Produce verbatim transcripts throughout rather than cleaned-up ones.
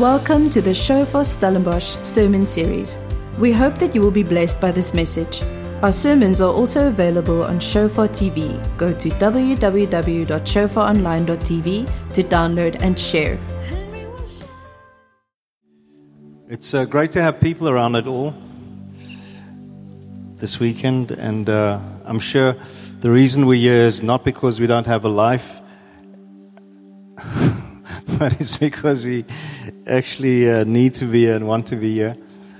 Welcome to the Shofar Stellenbosch sermon series. We hope that you will be blessed by this message. Our sermons are also available on Shofar T V. Go to w w w dot shofar online dot t v to download and share. It's uh, great to have people around it all this weekend, and uh, I'm sure the reason we're here is not because we don't have a life, but it's because we actually uh, need to be here and want to be here.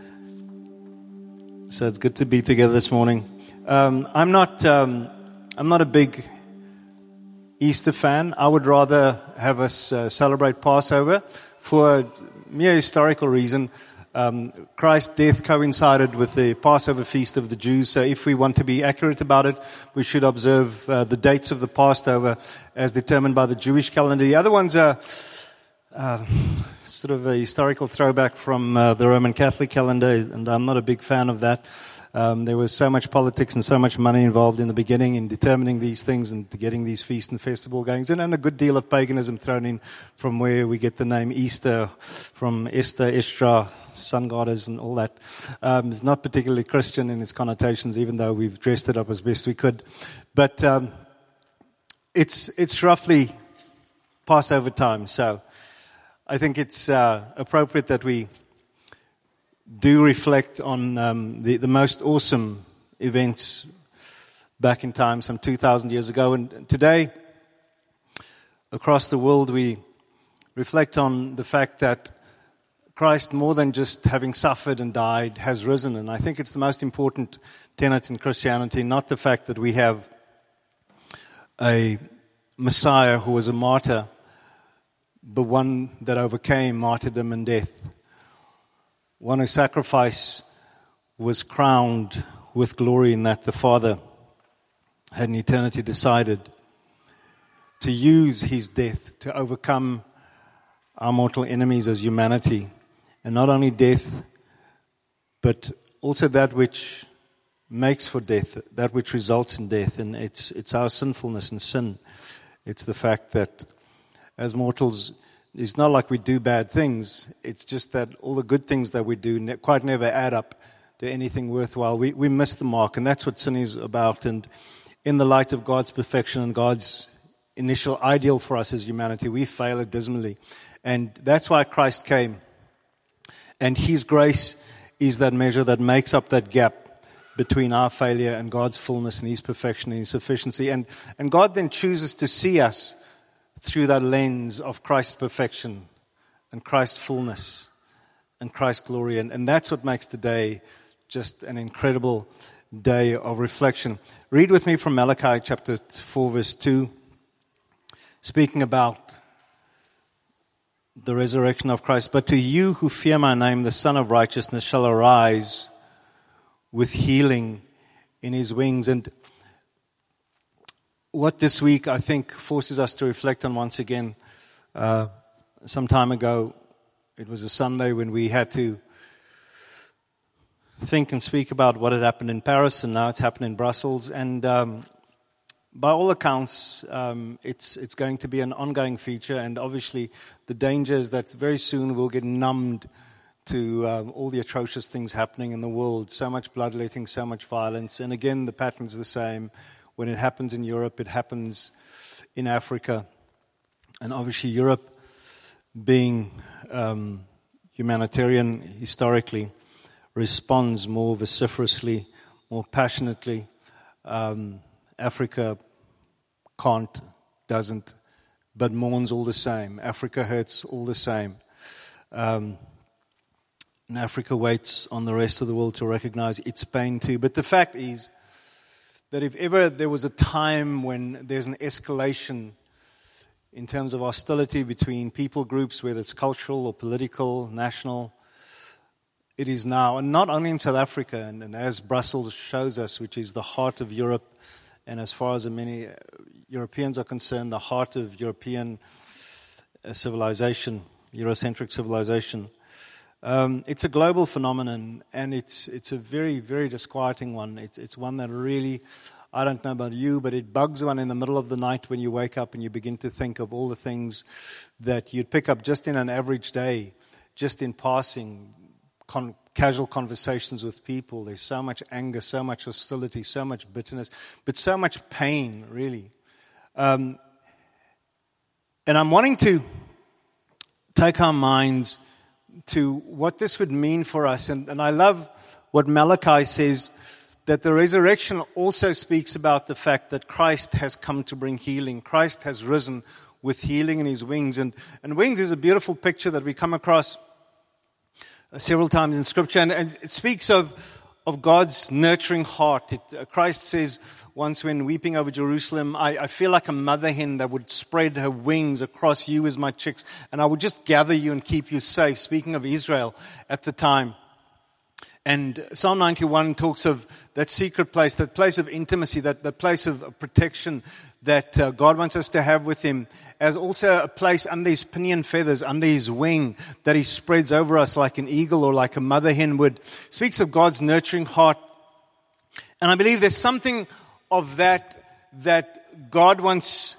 So it's good to be together this morning. Um, I'm not. Um, I'm not a big Easter fan. I would rather have us uh, celebrate Passover for a mere historical reason. Um, Christ's death coincided with the Passover feast of the Jews. So if we want to be accurate about it, we should observe uh, the dates of the Passover as determined by the Jewish calendar. The other ones are uh, sort of a historical throwback from uh, the Roman Catholic calendar, and I'm not a big fan of that. Um, there was so much politics and so much money involved in the beginning in determining these things and getting these feast and festival goings, and, and a good deal of paganism thrown in from where we get the name Easter, from Esther, Estra, sun goddess and all that. Um, it's not particularly Christian in its connotations, even though we've dressed it up as best we could. But um, it's it's roughly Passover time, so I think it's uh, appropriate that we do reflect on um, the, the most awesome events back in time, some two thousand years ago. And today, across the world, we reflect on the fact that Christ, more than just having suffered and died, has risen. And I think it's the most important tenet in Christianity, not the fact that we have a Messiah who was a martyr, but one that overcame martyrdom and death. One whose sacrifice was crowned with glory in that the Father had in eternity decided to use his death to overcome our mortal enemies as humanity. And not only death, but also that which makes for death, that which results in death. And it's it's our sinfulness and sin. It's the fact that as mortals, it's not like we do bad things. It's just that all the good things that we do ne- quite never add up to anything worthwhile. We we miss the mark, and that's what sin is about. And in the light of God's perfection and God's initial ideal for us as humanity, we fail it dismally. And that's why Christ came. And his grace is that measure that makes up that gap between our failure and God's fullness and his perfection and his sufficiency. And, and God then chooses to see us through that lens of Christ's perfection and Christ's fullness and Christ's glory. And, and that's what makes today just an incredible day of reflection. Read with me from Malachi chapter four, verse two, speaking about the resurrection of Christ. But to you who fear my name, the Son of Righteousness shall arise with healing in his wings. And what this week, I think, forces us to reflect on once again, uh, some time ago, it was a Sunday when we had to think and speak about what had happened in Paris, and now it's happened in Brussels. And um, by all accounts, um, it's it's going to be an ongoing feature, and obviously the danger is that very soon we'll get numbed to um, all the atrocious things happening in the world. So much bloodletting, so much violence, and again the pattern's the same. When it happens in Europe, it happens in Africa, and obviously Europe, being um, humanitarian historically, responds more vociferously, more passionately. Um, Africa can't, doesn't, but mourns all the same. Africa hurts all the same. Um, and Africa waits on the rest of the world to recognize its pain too. But the fact is that if ever there was a time when there's an escalation in terms of hostility between people groups, whether it's cultural or political, national, it is now. And not only in South Africa, and, and as Brussels shows us, which is the heart of Europe, and as far as many Europeans are concerned, the heart of European civilization, Eurocentric civilization. Um, it's a global phenomenon, and it's it's a very, very disquieting one. It's it's one that really, I don't know about you, but it bugs one in the middle of the night when you wake up and you begin to think of all the things that you'd pick up just in an average day, just in passing, con- casual conversations with people. There's so much anger, so much hostility, so much bitterness, but so much pain, really. Um, and I'm wanting to take our minds to what this would mean for us. And, and I love what Malachi says, that the resurrection also speaks about the fact that Christ has come to bring healing. Christ has risen with healing in his wings. And, and wings is a beautiful picture that we come across uh, several times in Scripture. And, and it speaks of, of God's nurturing heart. It, uh, Christ says once when weeping over Jerusalem, I, I feel like a mother hen that would spread her wings across you as my chicks, and I would just gather you and keep you safe. Speaking of Israel at the time. And Psalm ninety-one talks of that secret place, that place of intimacy, that, that place of protection that uh, God wants us to have with him, as also a place under his pinion feathers, under his wing, that he spreads over us like an eagle or like a mother hen would. Speaks of God's nurturing heart. And I believe there's something of that that God wants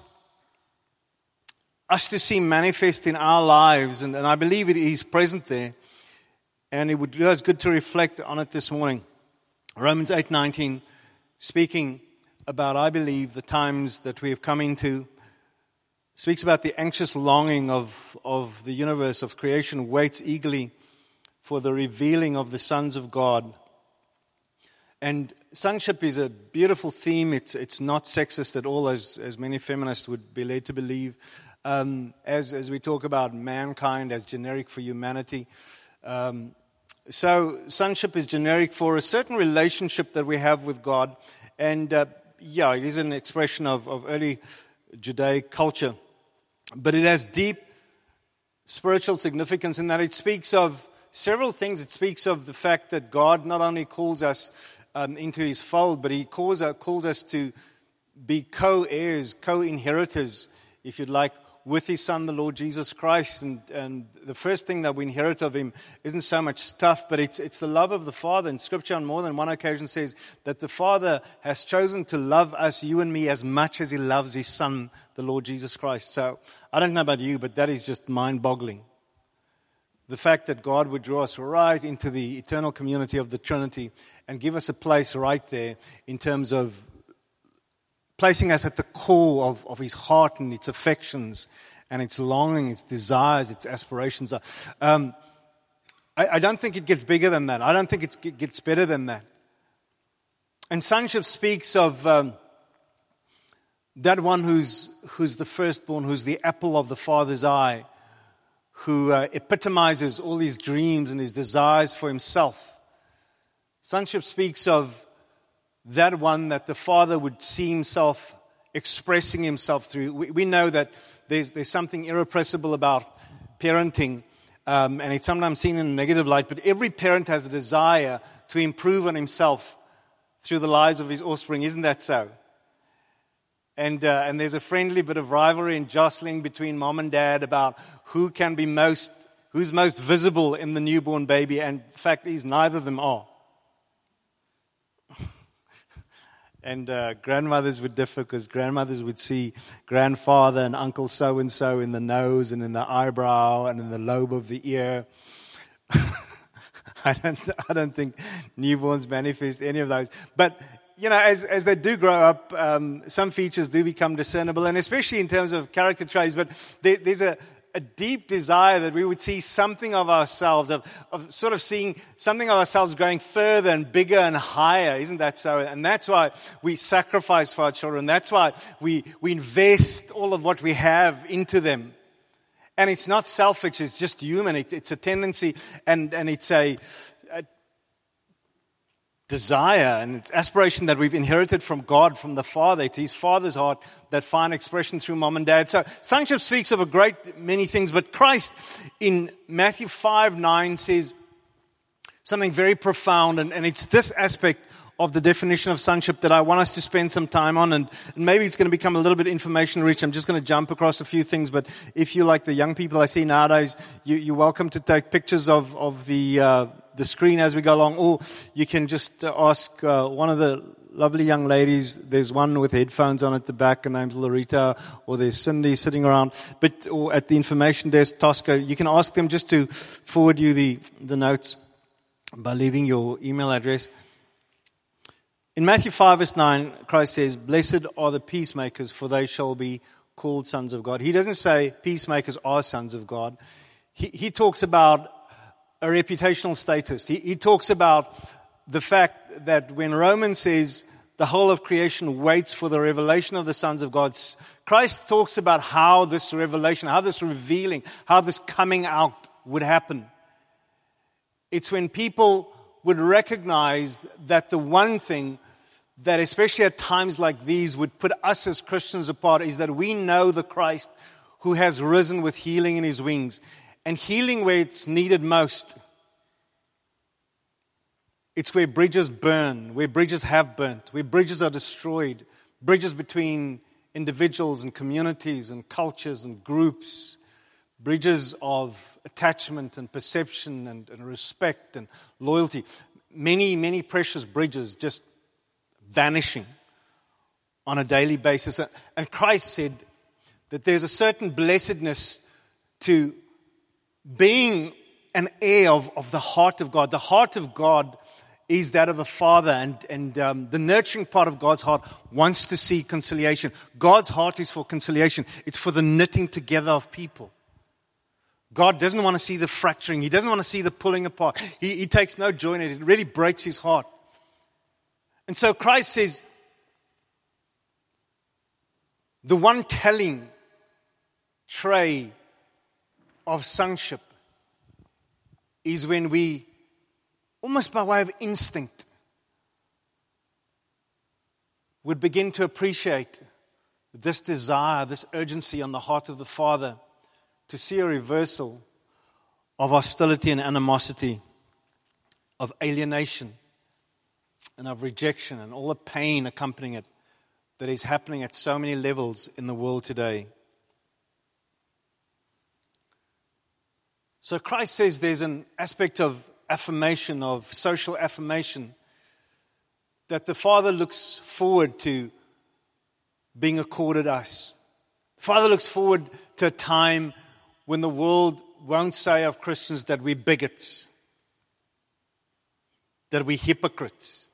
us to see manifest in our lives. And, and I believe it is present there. And it would do us good to reflect on it this morning. Romans eight nineteen, speaking about, I believe, the times that we have come into, speaks about the anxious longing of, of the universe, of creation, waits eagerly for the revealing of the sons of God. And sonship is a beautiful theme. It's it's not sexist at all, as, as many feminists would be led to believe. Um, as, as we talk about mankind as generic for humanity. Um, so sonship is generic for a certain relationship that we have with God. And uh, yeah, it is an expression of, of early Judaic culture. But it has deep spiritual significance in that it speaks of several things. It speaks of the fact that God not only calls us um, into his fold, but he calls, uh, calls us to be co-heirs, co-inheritors, if you'd like, with his son, the Lord Jesus Christ. And, and the first thing that we inherit of him isn't so much stuff, but it's, it's the love of the Father. And Scripture on more than one occasion says that the Father has chosen to love us, you and me, as much as he loves his son, the Lord Jesus Christ. So I don't know about you, but that is just mind-boggling. The fact that God would draw us right into the eternal community of the Trinity and give us a place right there in terms of placing us at the core of, of his heart and its affections and its longing, its desires, its aspirations. Um, I, I don't think it gets bigger than that. I don't think it's, it gets better than that. And sonship speaks of um, that one who's, who's the firstborn, who's the apple of the Father's eye, who uh, epitomizes all his dreams and his desires for himself. Sonship speaks of that one that the Father would see himself expressing himself through. We, we know that there's, there's something irrepressible about parenting, um, and it's sometimes seen in a negative light, but every parent has a desire to improve on himself through the lives of his offspring. Isn't that so? And, uh, and there's a friendly bit of rivalry and jostling between mom and dad about who can be most, who's most visible in the newborn baby, and the fact is neither of them are. And uh, grandmothers would differ because grandmothers would see grandfather and uncle so-and-so in the nose and in the eyebrow and in the lobe of the ear. I don't I don't think newborns manifest any of those. But, you know, as, as they do grow up, um, some features do become discernible, and especially in terms of character traits. But there, there's a, a deep desire that we would see something of ourselves, of, of sort of seeing something of ourselves growing further and bigger and higher. Isn't that so? And that's why we sacrifice for our children. That's why we, we invest all of what we have into them. And it's not selfish, it's just human. It, it's a tendency, and, and it's a, a desire and it's aspiration that we've inherited from God, from the Father. It's his Father's heart that find expression through mom and dad. So sonship speaks of a great many things, but Christ in Matthew five nine says something very profound, and, and it's this aspect of the definition of sonship that I want us to spend some time on, and, and maybe it's going to become a little bit information rich. I'm just going to jump across a few things, but if you like the young people I see nowadays, you, you're welcome to take pictures of, of the uh, the screen as we go along, or you can just uh, ask uh, one of the lovely young ladies. There's one with headphones on at the back, her name's Loretta, or there's Cindy sitting around. But or at the information desk, Tosca, you can ask them just to forward you the, the notes by leaving your email address. In Matthew five, verse nine, Christ says, "Blessed are the peacemakers, for they shall be called sons of God." He doesn't say peacemakers are sons of God. He, he talks about a reputational status. He, he talks about the fact that when Romans says the whole of creation waits for the revelation of the sons of God, Christ talks about how this revelation, how this revealing, how this coming out would happen. It's when people would recognize that the one thing that, especially at times like these, would put us as Christians apart is that we know the Christ who has risen with healing in his wings, and healing where it's needed most. It's where bridges burn, where bridges have burnt, where bridges are destroyed, bridges between individuals and communities and cultures and groups, bridges of attachment and perception and, and respect and loyalty. Many, many precious bridges just vanishing on a daily basis. And Christ said that there's a certain blessedness to being an heir of, of the heart of God. The heart of God is that of a father, and, and um, the nurturing part of God's heart wants to see conciliation. God's heart is for conciliation. It's for the knitting together of people. God doesn't want to see the fracturing. He doesn't want to see the pulling apart. He, he takes no joy in it. It really breaks his heart. And so Christ says, the one telling trait of sonship is when we, almost by way of instinct, would begin to appreciate this desire, this urgency on the heart of the Father to see a reversal of hostility and animosity, of alienation and of rejection and all the pain accompanying it that is happening at so many levels in the world today. So Christ says there's an aspect of affirmation, of social affirmation, that the Father looks forward to being accorded us. The Father looks forward to a time when the world won't say of Christians that we're bigots, that we're hypocrites.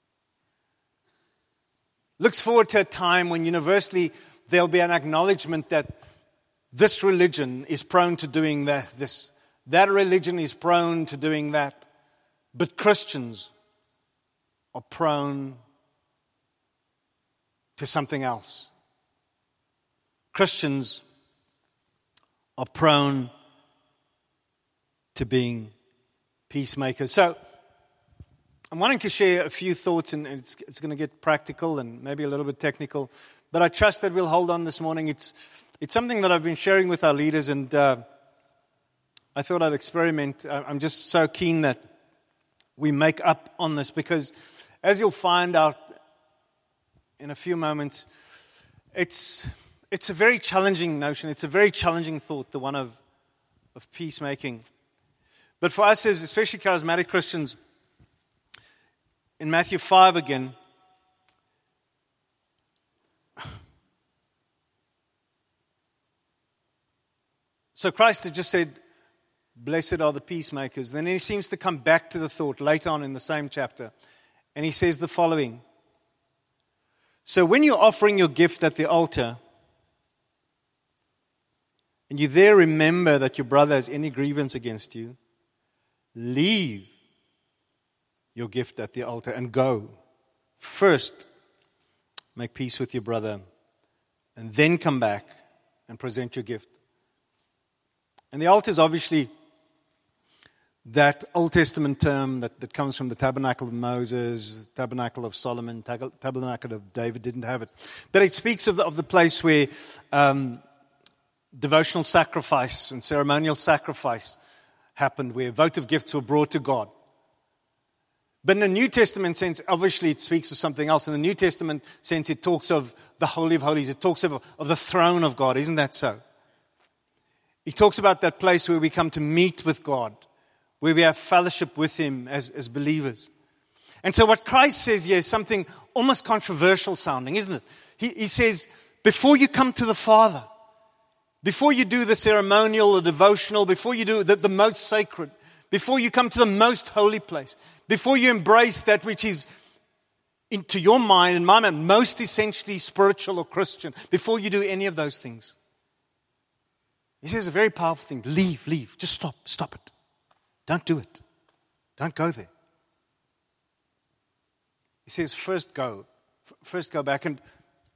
Looks forward to a time when universally there'll be an acknowledgement that this religion is prone to doing that, this, that religion is prone to doing that, but Christians are prone to something else. Christians are prone to being peacemakers. So, I'm wanting to share a few thoughts, and it's, it's going to get practical and maybe a little bit technical, but I trust that we'll hold on this morning. It's it's something that I've been sharing with our leaders, and uh, I thought I'd experiment. I'm just so keen that we make up on this, because as you'll find out in a few moments, it's it's a very challenging notion. It's a very challenging thought, the one of, of peacemaking. But for us as especially charismatic Christians, in Matthew five again, so Christ had just said, blessed are the peacemakers. Then he seems to come back to the thought later on in the same chapter. And he says the following. So when you're offering your gift at the altar, and you there remember that your brother has any grievance against you, leave your gift at the altar and go. First, make peace with your brother, and then come back and present your gift. And the altar is obviously that Old Testament term that, that comes from the tabernacle of Moses, tabernacle of Solomon, tabernacle of David didn't have it. But it speaks of the, of the place where um, devotional sacrifice and ceremonial sacrifice happened, where votive gifts were brought to God. But in the New Testament sense, obviously it speaks of something else. In the New Testament sense, it talks of the Holy of Holies. It talks of, of the throne of God. Isn't that so? It talks about that place where we come to meet with God, where we have fellowship with Him as, as believers. And so what Christ says here is something almost controversial sounding, isn't it? He, he says, before you come to the Father, before you do the ceremonial or devotional, before you do the, the most sacred, before you come to the most holy place, before you embrace that which is, into your mind and my mind, most essentially spiritual or Christian, before you do any of those things, he says a very powerful thing. Leave, leave. Just stop, stop it. Don't do it. Don't go there. He says, first go. First go back. And,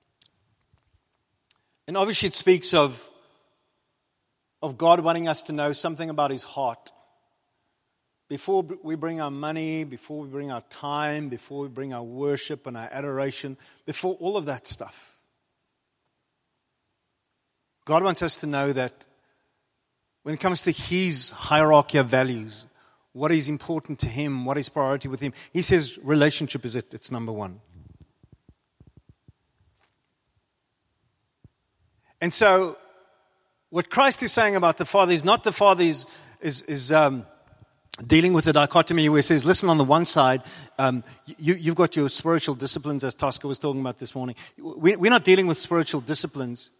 and obviously it speaks of, of God wanting us to know something about His heart. Before we bring our money, before we bring our time, before we bring our worship and our adoration, before all of that stuff, God wants us to know that when it comes to His hierarchy of values, what is important to Him, what is priority with Him, He says relationship is it. It's number one. And so, what Christ is saying about the Father is not the Father is, is, is um, dealing with the dichotomy where He says, listen, on the one side, um, you, you've got your spiritual disciplines, as Tosca was talking about this morning. We, we're not dealing with spiritual disciplines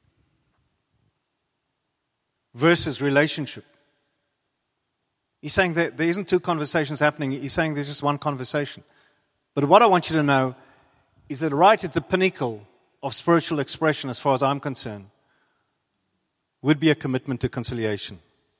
versus relationship. He's saying that there isn't two conversations happening. He's saying there's just one conversation. But what I want you to know is that right at the pinnacle of spiritual expression, as far as I'm concerned, would be a commitment to conciliation.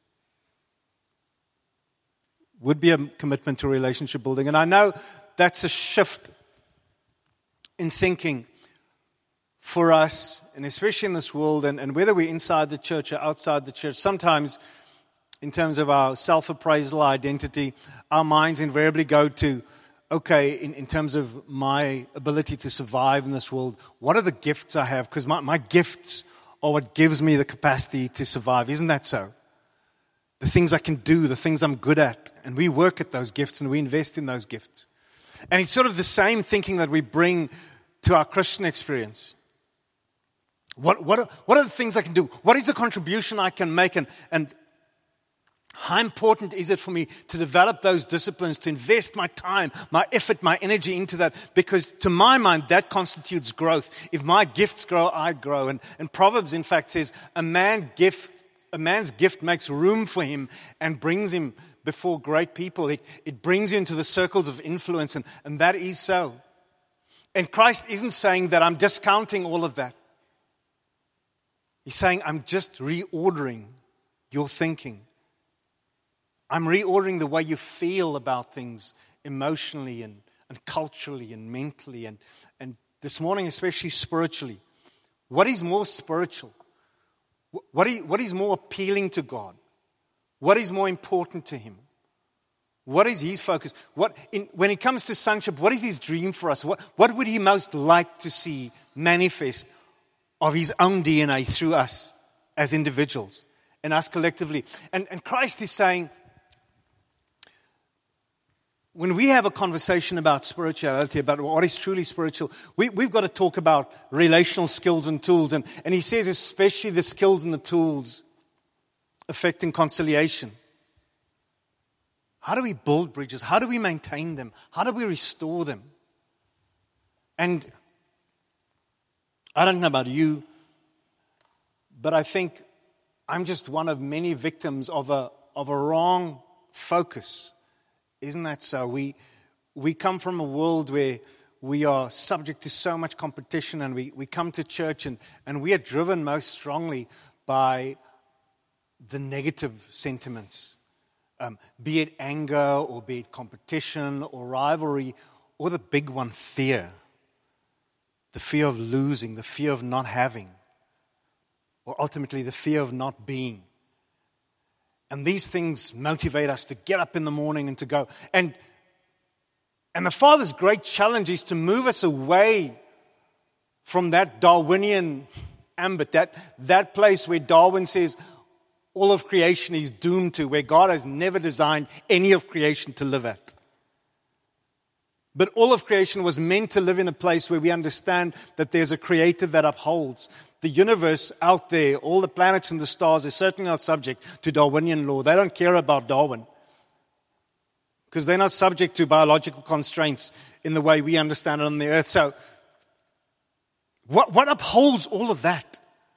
Would be a commitment to relationship building. And I know that's a shift in thinking for us, and especially in this world, and, and whether we're inside the church or outside the church, sometimes in terms of our self-appraisal identity, our minds invariably go to, okay, in, in terms of my ability to survive in this world, what are the gifts I have? Because my, my gifts are what gives me the capacity to survive. Isn't that so? The things I can do, the things I'm good at. And we work at those gifts and we invest in those gifts. And it's sort of the same thinking that we bring to our Christian experience. What, what, are, what are the things I can do? What is the contribution I can make? And, and how important is it for me to develop those disciplines, to invest my time, my effort, my energy into that? Because to my mind, that constitutes growth. If my gifts grow, I grow. And, and Proverbs, in fact, says a man gift, a man's gift makes room for him and brings him before great people. It, it brings you into the circles of influence, and, and that is so. And Christ isn't saying that I'm discounting all of that. He's saying I'm just reordering your thinking. I'm reordering the way you feel about things emotionally and, and culturally and mentally. And, and this morning, especially spiritually. What is more spiritual? What is, what is more appealing to God? What is more important to Him? What is His focus? What in, when it comes to sonship, what is His dream for us? What, what would He most like to see manifest of His own D N A through us as individuals and us collectively? And, and Christ is saying, when we have a conversation about spirituality, about what is truly spiritual, we, we've got to talk about relational skills and tools. And, and He says especially the skills and the tools affecting conciliation. How do we build bridges? How do we maintain them? How do we restore them? And I don't know about you, but I think I'm just one of many victims of a of a wrong focus. Isn't that so? We we come from a world where we are subject to so much competition, and we, we come to church and, and we are driven most strongly by the negative sentiments, um, be it anger or be it competition or rivalry, or the big one, fear. The fear of losing, the fear of not having, or ultimately the fear of not being. And these things motivate us to get up in the morning and to go. And, and the Father's great challenge is to move us away from that Darwinian ambit, that, that place where Darwin says all of creation is doomed to, where God has never designed any of creation to live at. But all of creation was meant to live in a place where we understand that there's a creator that upholds. The universe out there, all the planets and the stars, is certainly not subject to Darwinian law. They don't care about Darwin. because they're not subject to biological constraints in the way we understand it on the earth. So, what, what upholds all of that?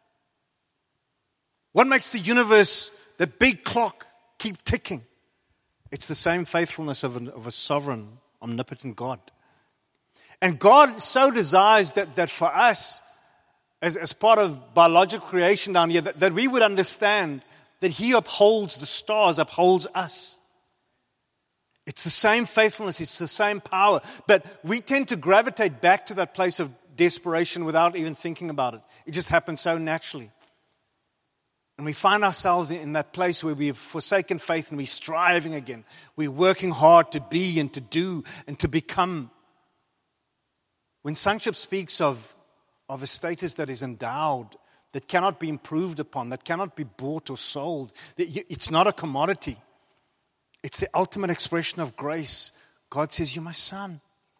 What makes the universe, the big clock, keep ticking? It's the same faithfulness of, an, of a sovereign, omnipotent God. And God so desires that, that for us, as, as part of biological creation down here, that, that we would understand that He upholds the stars, upholds us. It's the same faithfulness, it's the same power. But we tend to gravitate back to that place of desperation without even thinking about it. It just happens so naturally. And we find ourselves in that place where we've forsaken faith and we're striving again. We're working hard to be and to do and to become. When sonship speaks of, of a status that is endowed, that cannot be improved upon, that cannot be bought or sold, it's not a commodity. It's the ultimate expression of grace. God says, you're my son.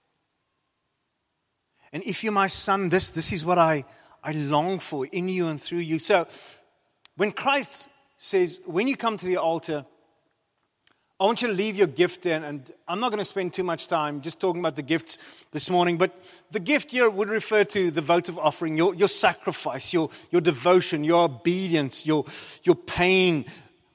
And if you're my son, this, this is what I, I long for in you and through you. So, when Christ says, when you come to the altar, I want you to leave your gift there. And I'm not going to spend too much time just talking about the gifts this morning. But the gift here would refer to the votive offering, your, your sacrifice, your, your devotion, your obedience, your, your pain.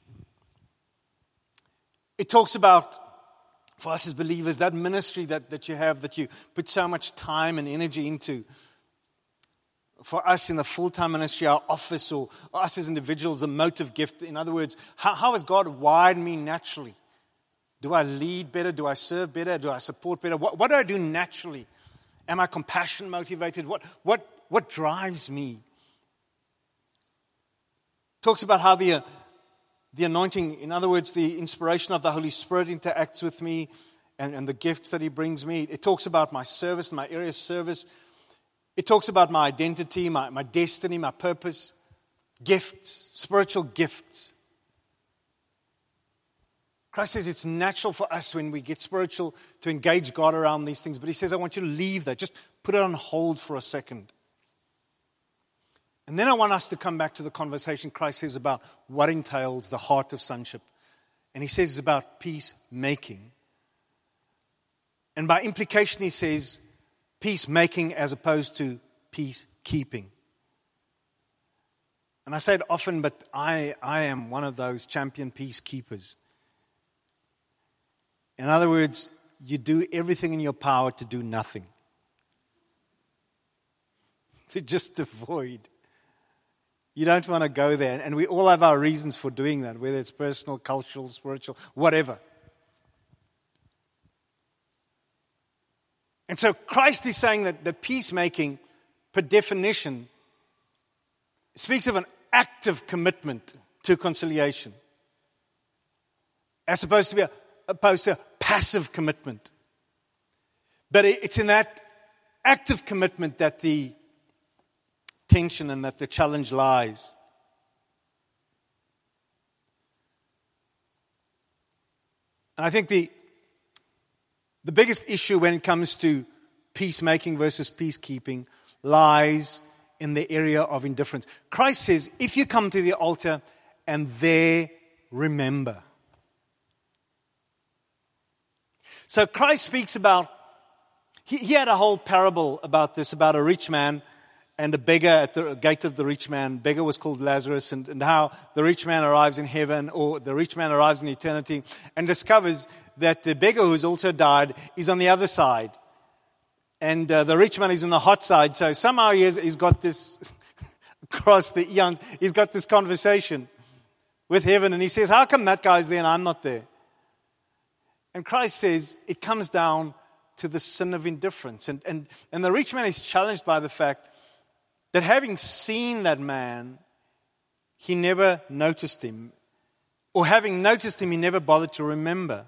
It talks about, for us as believers, that ministry that, that you have, that you put so much time and energy into. For us in the full-time ministry, our office, or us as individuals, a motive gift. In other words, how, how has God wired me naturally? Do I lead better? Do I serve better? Do I support better? What, what do I do naturally? Am I compassion motivated? What, what, what drives me? Talks about how the, uh, the anointing, in other words, the inspiration of the Holy Spirit interacts with me and, and the gifts that He brings me. It talks about my service, my area of service. It talks about my identity, my, my destiny, my purpose, gifts, spiritual gifts. Christ says it's natural for us when we get spiritual to engage God around these things. But He says, I want you to leave that. Just put it on hold for a second. And then I want us to come back to the conversation Christ says about what entails the heart of sonship. And He says it's about peacemaking. And by implication He says, peacemaking as opposed to peacekeeping. And I say it often, but I, I am one of those champion peacekeepers. In other words, you do everything in your power to do nothing. To just avoid. You don't want to go there. And we all have our reasons for doing that, whether it's personal, cultural, spiritual, whatever. And so Christ is saying that the peacemaking, per definition, speaks of an active commitment to conciliation, as opposed to be a, opposed to a passive commitment. But it's in that active commitment that the tension and that the challenge lies. And I think the The biggest issue when it comes to peacemaking versus peacekeeping lies in the area of indifference. Christ says, if you come to the altar and there remember. So Christ speaks about, he, he had a whole parable about this, about a rich man and a beggar at the gate of the rich man. Beggar was called Lazarus, and, and how the rich man arrives in heaven, or the rich man arrives in eternity and discovers that the beggar who's also died is on the other side. And uh, the rich man is on the hot side. So somehow he has, he's got this, across the eons, he's got this conversation with heaven. And he says, how come that guy's there and I'm not there? And Christ says, it comes down to the sin of indifference. And, and, and the rich man is challenged by the fact that having seen that man, he never noticed him. Or having noticed him, he never bothered to remember.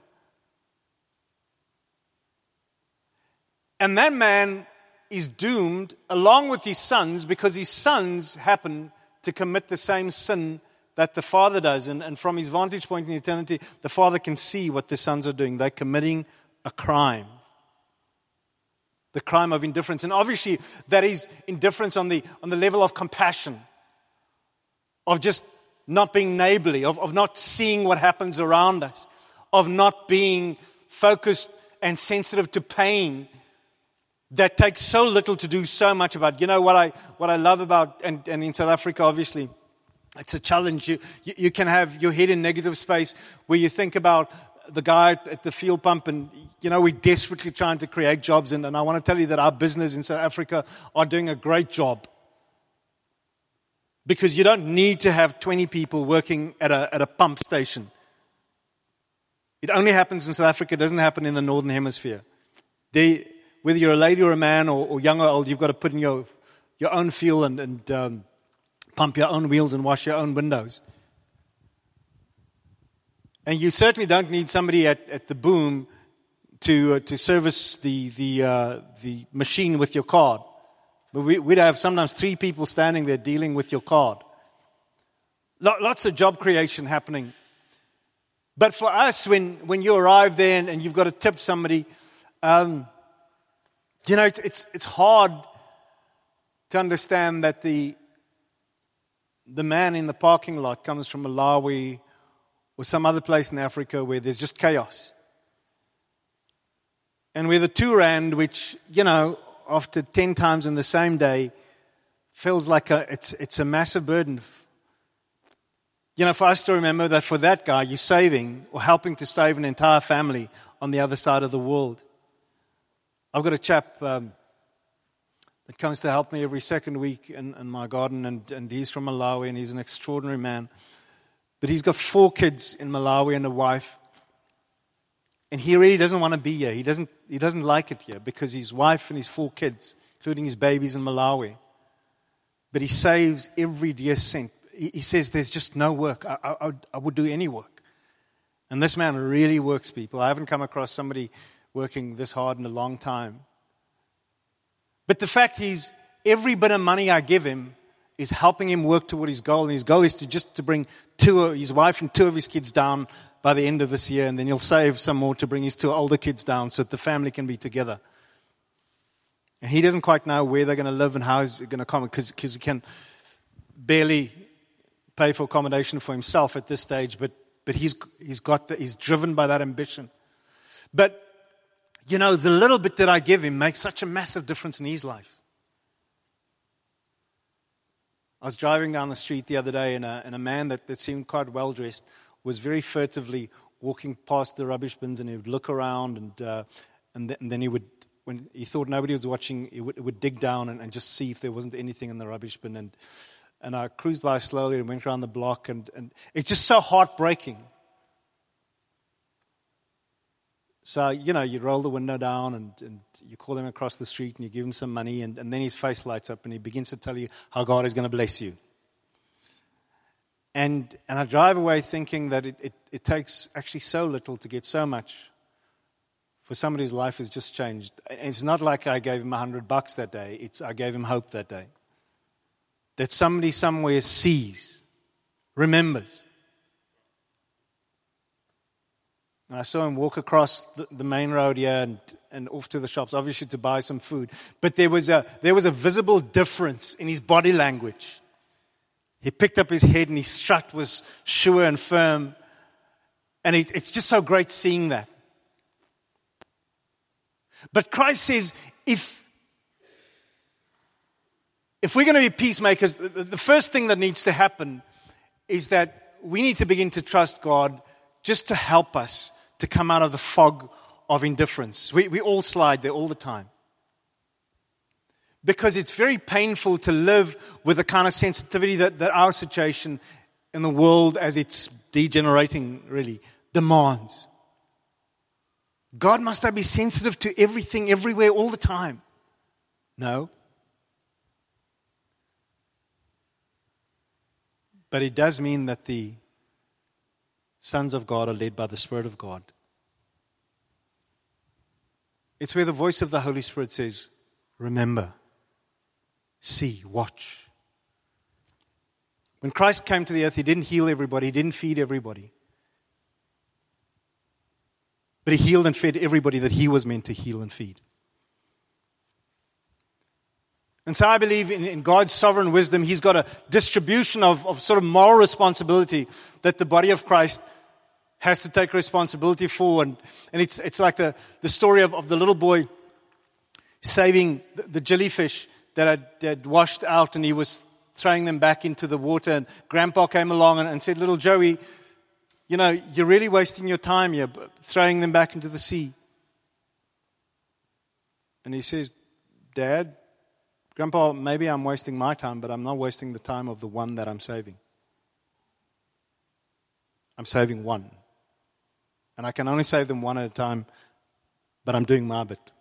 And that man is doomed along with his sons, because his sons happen to commit the same sin that the father does. And, and from his vantage point in eternity, the father can see what the sons are doing. They're committing a crime. The crime of indifference. And obviously that is indifference on the on the level of compassion. Of just not being neighborly. Of, of not seeing what happens around us. Of not being focused and sensitive to pain that takes so little to do so much about. You know what I what I love about, and, and in South Africa, obviously, it's a challenge. You, you you can have your head in negative space where you think about the guy at the fuel pump, and you know we're desperately trying to create jobs. And, and I want to tell you that our business in South Africa are doing a great job, because you don't need to have twenty people working at a at a pump station. It only happens in South Africa. It doesn't happen in the Northern Hemisphere. They, whether you're a lady or a man or, or young or old, you've got to put in your your own fuel and, and um, pump your own wheels and wash your own windows. And you certainly don't need somebody at, at the boom to uh, to service the the uh, the machine with your card. But we, we'd have sometimes three people standing there dealing with your card. Lots of job creation happening. But for us, when, when you arrive there and, and you've got to tip somebody, um, you know, it's, it's it's hard to understand that the the man in the parking lot comes from Malawi or some other place in Africa where there's just chaos. And where the two rand, which, you know, after ten times in the same day, feels like a it's it's a massive burden. You know, for us to remember that for that guy, you're saving or helping to save an entire family on the other side of the world. I've got a chap um, that comes to help me every second week in, in my garden, and, and he's from Malawi, and he's an extraordinary man. But he's got four kids in Malawi and a wife. And he really doesn't want to be here. He doesn't he doesn't like it here because his wife and his four kids, including his babies in Malawi. But he saves every dear cent. He, he says there's just no work. I, I, I would do any work. And this man really works, people. I haven't come across somebody working this hard in a long time. But the fact is, every bit of money I give him is helping him work toward his goal. And his goal is to just to bring two of his wife and two of his kids down by the end of this year, and then he'll save some more to bring his two older kids down so that the family can be together. And he doesn't quite know where they're going to live and how he's going to come, because because he can barely pay for accommodation for himself at this stage. But but he's he's got the, he's driven by that ambition. But you know, the little bit that I give him makes such a massive difference in his life. I was driving down the street the other day, and a, and a man that, that seemed quite well dressed was very furtively walking past the rubbish bins, and he would look around, and uh, and, th- and then he would, when he thought nobody was watching, he would, he would dig down and, and just see if there wasn't anything in the rubbish bin. And and I cruised by slowly and went around the block, and, and it's just so heartbreaking. So, you know, you roll the window down, and, and you call him across the street, and you give him some money, and, and then his face lights up, and he begins to tell you how God is going to bless you. And and I drive away thinking that it, it, it takes actually so little to get so much for somebody whose life has just changed. It's not like I gave him a hundred bucks that day. It's I gave him hope that day. That somebody somewhere sees, remembers. And I saw him walk across the, the main road here and, and off to the shops, obviously to buy some food. But there was a there was a visible difference in his body language. He picked up his head and his strut was sure and firm. And it, it's just so great seeing that. But Christ says, if, if we're going to be peacemakers, the, the first thing that needs to happen is that we need to begin to trust God just to help us to come out of the fog of indifference. We, we all slide there all the time. Because it's very painful to live with the kind of sensitivity that, that our situation in the world, as it's degenerating, really demands. God, must I be sensitive to everything, everywhere, all the time? No. But it does mean that the sons of God are led by the Spirit of God. It's where the voice of the Holy Spirit says, remember. See, watch. When Christ came to the earth, He didn't heal everybody. He didn't feed everybody. But He healed and fed everybody that He was meant to heal and feed. And so I believe in, in God's sovereign wisdom, He's got a distribution of, of sort of moral responsibility that the body of Christ has to take responsibility for. And, and it's it's like the, the story of, of the little boy saving the, the jellyfish that had, that had washed out, and he was throwing them back into the water. And Grandpa came along and, and said, little Joey, you know, you're really wasting your time here, throwing them back into the sea. And he says, Dad, Grandpa, maybe I'm wasting my time, but I'm not wasting the time of the one that I'm saving. I'm saving one. And I can only save them one at a time, but I'm doing my bit.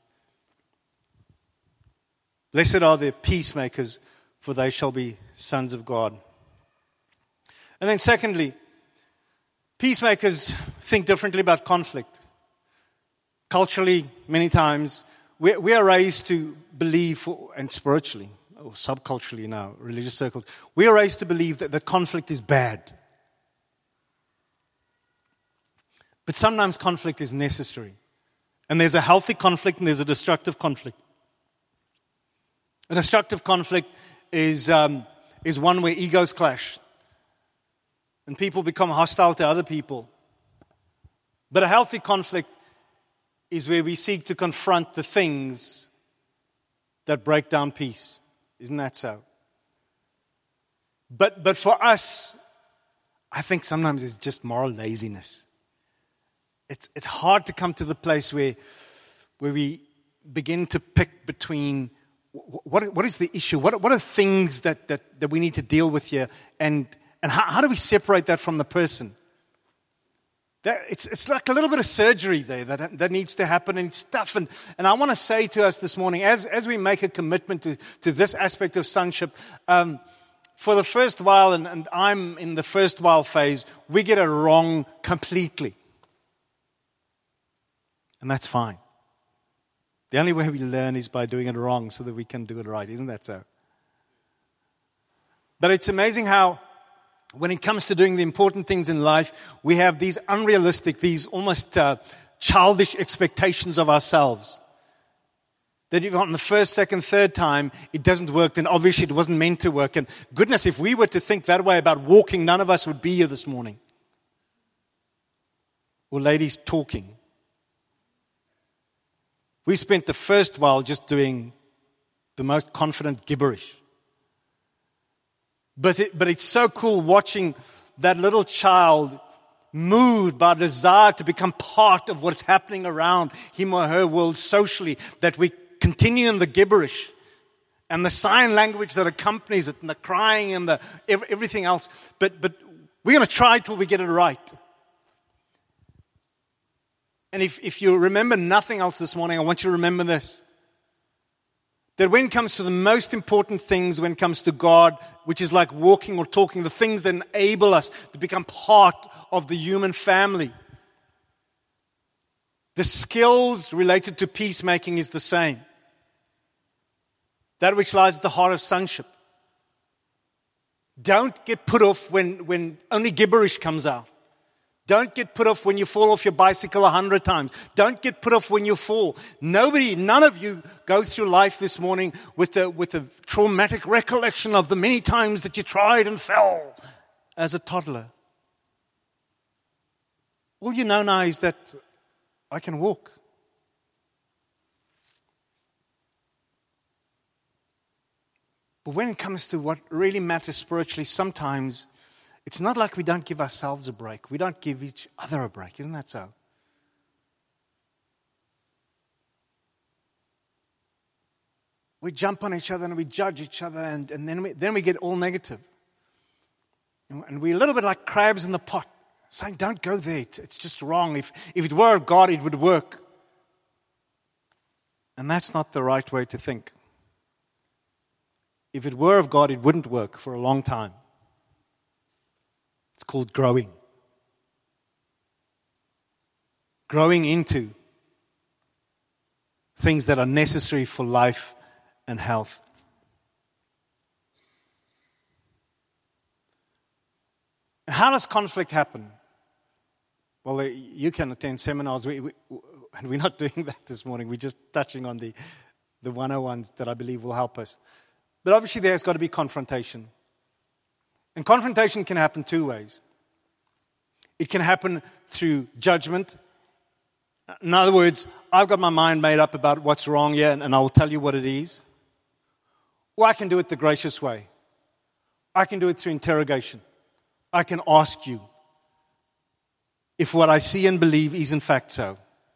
Blessed are the peacemakers, for they shall be sons of God. And then secondly, peacemakers think differently about conflict. Culturally, many times, we, we are raised to believe, and spiritually, or subculturally now, religious circles, we are raised to believe that, that conflict is bad. But sometimes conflict is necessary. And there's a healthy conflict and there's a destructive conflict. A destructive conflict is um, is one where egos clash and people become hostile to other people. But a healthy conflict is where we seek to confront the things that break down peace. Isn't that so? But but for us, I think sometimes it's just moral laziness. It's it's hard to come to the place where where we begin to pick between what what is the issue, what what are things that, that, that we need to deal with here, and and how, how do we separate that from the person? That, it's it's like a little bit of surgery there that that needs to happen and stuff. And, and I want to say to us this morning, as as we make a commitment to, to this aspect of sonship, um, for the first while, and, and I'm in the first while phase, we get it wrong completely. And that's fine. The only way we learn is by doing it wrong so that we can do it right. Isn't that so? But it's amazing how when it comes to doing the important things in life, we have these unrealistic, these almost uh, childish expectations of ourselves. That if on the first, second, third time it doesn't work, then obviously it wasn't meant to work. And goodness, if we were to think that way about walking, none of us would be here this morning. Or ladies talking. We spent the first while just doing the most confident gibberish. But, it, but it's so cool watching that little child moved by desire to become part of what's happening around him or her world socially, that we continue in the gibberish and the sign language that accompanies it and the crying and the everything else. But, but we're going to try till we get it right. And if, if you remember nothing else this morning, I want you to remember this. That when it comes to the most important things, when it comes to God, which is like walking or talking, the things that enable us to become part of the human family, the skills related to peacemaking is the same. That which lies at the heart of sonship. Don't get put off when, when only gibberish comes out. Don't get put off when you fall off your bicycle a hundred times. Don't get put off when you fall. Nobody, none of you go through life this morning with a, with a traumatic recollection of the many times that you tried and fell as a toddler. All you know now is that I can walk. But when it comes to what really matters spiritually, sometimes it's not like we don't give ourselves a break. We don't give each other a break. Isn't that so? We jump on each other and we judge each other, and, and then we then we get all negative. And, and we're a little bit like crabs in the pot, saying, don't go there. It's, it's just wrong. If, if it were of God, it would work. And that's not the right way to think. If it were of God, it wouldn't work for a long time. It's called growing. Growing into things that are necessary for life and health. And how does conflict happen? Well, you can attend seminars. We, we, and we're not doing that this morning. We're just touching on the, the one oh ones that I believe will help us. But obviously there's got to be confrontation. And confrontation can happen two ways. It can happen through judgment. In other words, I've got my mind made up about what's wrong here, and, and I will tell you what it is. Or I can do it the gracious way. I can do it through interrogation. I can ask you if what I see and believe is in fact so.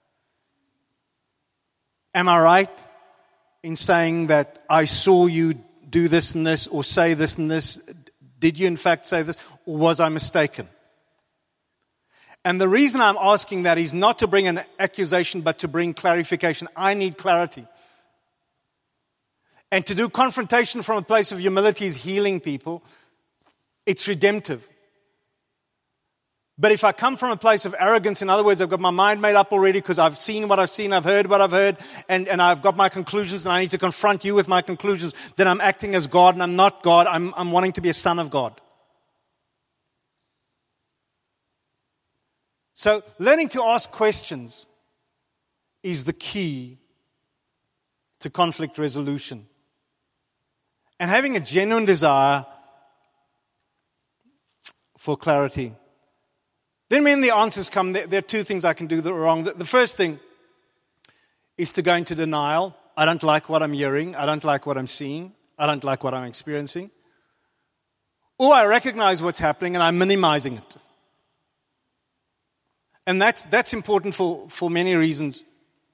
Am I right in saying that I saw you do this and this, or say this and this? Did you in fact say this, or was I mistaken? And the reason I'm asking that is not to bring an accusation, but to bring clarification. I need clarity. And to do confrontation from a place of humility is healing people. It's redemptive. But if I come from a place of arrogance, in other words, I've got my mind made up already because I've seen what I've seen, I've heard what I've heard, and, and I've got my conclusions, and I need to confront you with my conclusions, then I'm acting as God, and I'm not God. I'm, I'm wanting to be a son of God. So learning to ask questions is the key to conflict resolution. And having a genuine desire for clarity. Then when the answers come, there, there are two things I can do that are wrong. The, the first thing is to go into denial. I don't like what I'm hearing. I don't like what I'm seeing. I don't like what I'm experiencing. Or I recognize what's happening and I'm minimizing it. And that's that's important for, for many reasons.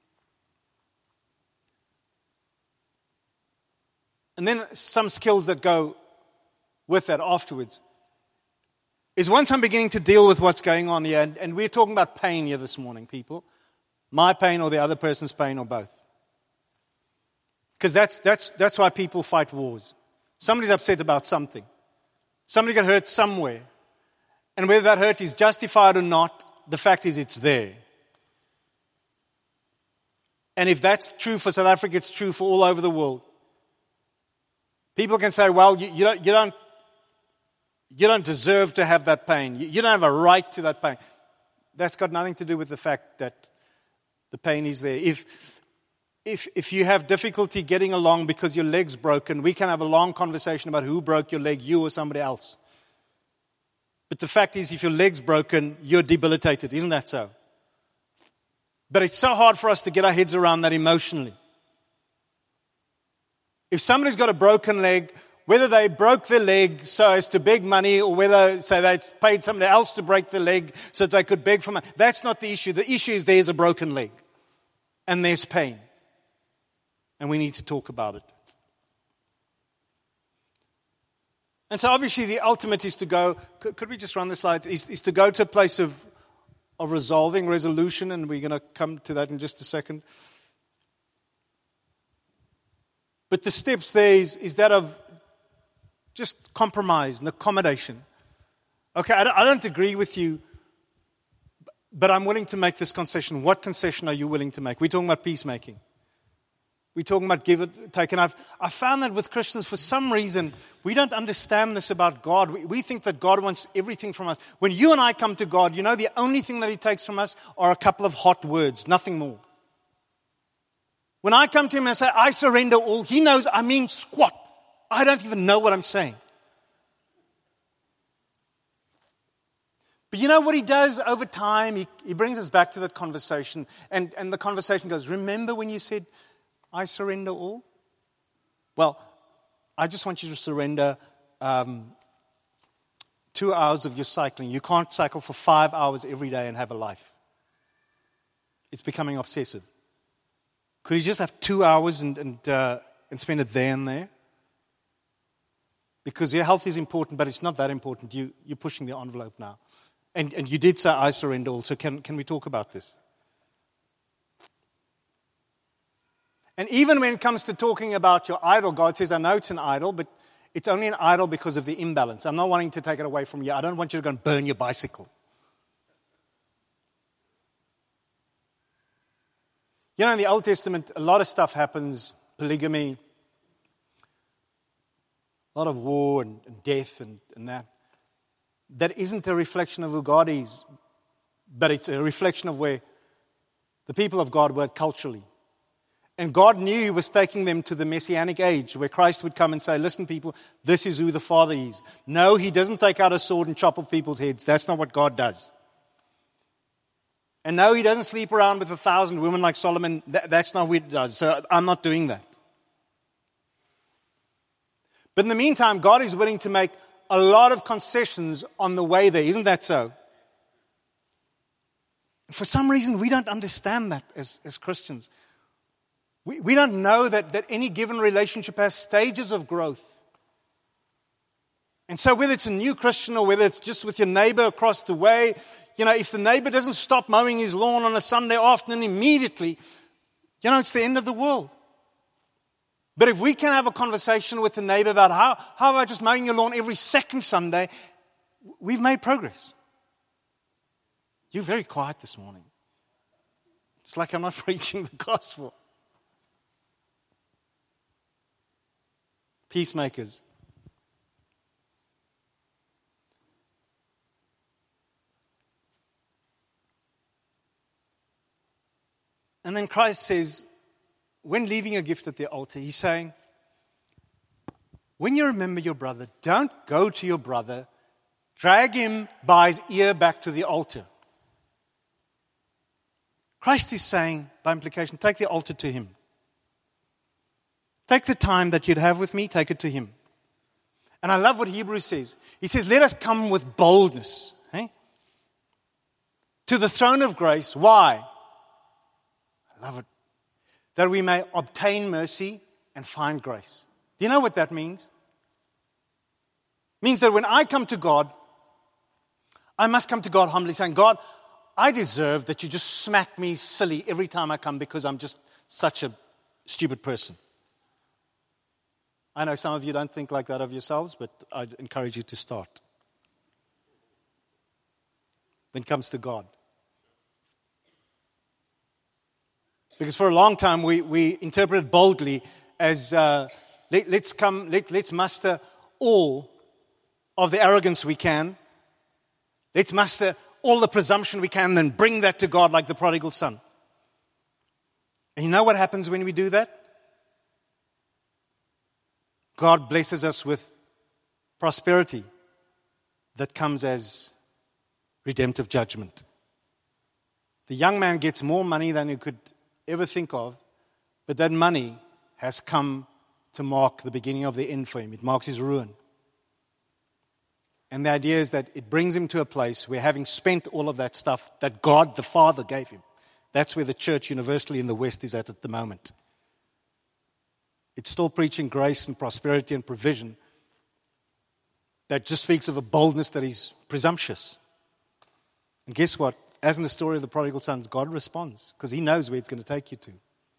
And then some skills that go with that afterwards is once I'm beginning to deal with what's going on here, and, and we're talking about pain here this morning, people. My pain or the other person's pain or both. Because that's that's that's why people fight wars. Somebody's upset about something. Somebody got hurt somewhere. And whether that hurt is justified or not, the fact is it's there. And if that's true for South Africa, it's true for all over the world. People can say, well, you, you, don't, you, don't, you don't deserve to have that pain. You, you don't have a right to that pain. That's got nothing to do with the fact that the pain is there. If, if, if you have difficulty getting along because your leg's broken, we can have a long conversation about who broke your leg, you or somebody else. But the fact is, if your leg's broken, you're debilitated. Isn't that so? But it's so hard for us to get our heads around that emotionally. If somebody's got a broken leg, whether they broke their leg so as to beg money, or whether, say, they paid somebody else to break their leg so that they could beg for money, that's not the issue. The issue is there's a broken leg. And there's pain. And we need to talk about it. And so obviously the ultimate is to go, could, could we just run the slides, is, is to go to a place of, of resolving, resolution, and we're going to come to that in just a second. But the steps there is, is that of just compromise and accommodation. Okay, I don't, I don't agree with you, but I'm willing to make this concession. What concession are you willing to make? We're talking about peacemaking. We're talking about give it, take. And I've I found that with Christians, for some reason, we don't understand this about God. We, we think that God wants everything from us. When you and I come to God, you know the only thing that He takes from us are a couple of hot words, nothing more. When I come to Him and say, I surrender all, He knows I mean squat. I don't even know what I'm saying. But you know what He does over time? He, he brings us back to that conversation. And, and the conversation goes, remember when you said, I surrender all? Well, I just want you to surrender um, two hours of your cycling. You can't cycle for five hours every day and have a life. It's becoming obsessive. Could you just have two hours and and, uh, and spend it there and there? Because your health is important, but it's not that important. You, you're pushing the envelope now. And, and you did say, I surrender all. So can, can we talk about this? And even when it comes to talking about your idol, God says, I know it's an idol, but it's only an idol because of the imbalance. I'm not wanting to take it away from you. I don't want you to go and burn your bicycle. You know, in the Old Testament, a lot of stuff happens, polygamy, a lot of war and, and death and, and that. That isn't a reflection of who God is, but it's a reflection of where the people of God were culturally. And God knew He was taking them to the Messianic age where Christ would come and say, listen people, this is who the Father is. No, He doesn't take out a sword and chop off people's heads. That's not what God does. And no, he doesn't sleep around with a thousand women like Solomon. That, that's not what he does. So I'm not doing that. But in the meantime, God is willing to make a lot of concessions on the way there. Isn't that so? For some reason, we don't understand that as, as Christians. We, we don't know that, that any given relationship has stages of growth. And so whether it's a new Christian or whether it's just with your neighbor across the way, you know, if the neighbor doesn't stop mowing his lawn on a Sunday afternoon immediately, you know, it's the end of the world. But if we can have a conversation with the neighbor about how, how about just mowing your lawn every second Sunday, we've made progress. You're very quiet this morning. It's like I'm not preaching the gospel. Peacemakers. And then Christ says, when leaving a gift at the altar, he's saying, when you remember your brother, don't go to your brother, drag him by his ear back to the altar. Christ is saying, by implication, take the altar to him. Take the time that you'd have with me, take it to him. And I love what Hebrews says. He says, let us come with boldness eh? to the throne of grace. Why? I love it. That we may obtain mercy and find grace. Do you know what that means? It means that when I come to God, I must come to God humbly saying, God, I deserve that you just smack me silly every time I come because I'm just such a stupid person. I know some of you don't think like that of yourselves, but I'd encourage you to start. When it comes to God. Because for a long time we, we interpreted boldly as uh, let, let's come, let, let's muster all of the arrogance we can. Let's muster all the presumption we can, then bring that to God like the prodigal son. And you know what happens when we do that? God blesses us with prosperity that comes as redemptive judgment. The young man gets more money than he could ever think of, but that money has come to mark the beginning of the end for him. It marks his ruin. And the idea is that it brings him to a place where, having spent all of that stuff that God the Father gave him, that's where the church universally in the West is at at the moment. It's still preaching grace and prosperity and provision that just speaks of a boldness that is presumptuous. And guess what? As in the story of the prodigal sons, God responds because he knows where it's going to take you to.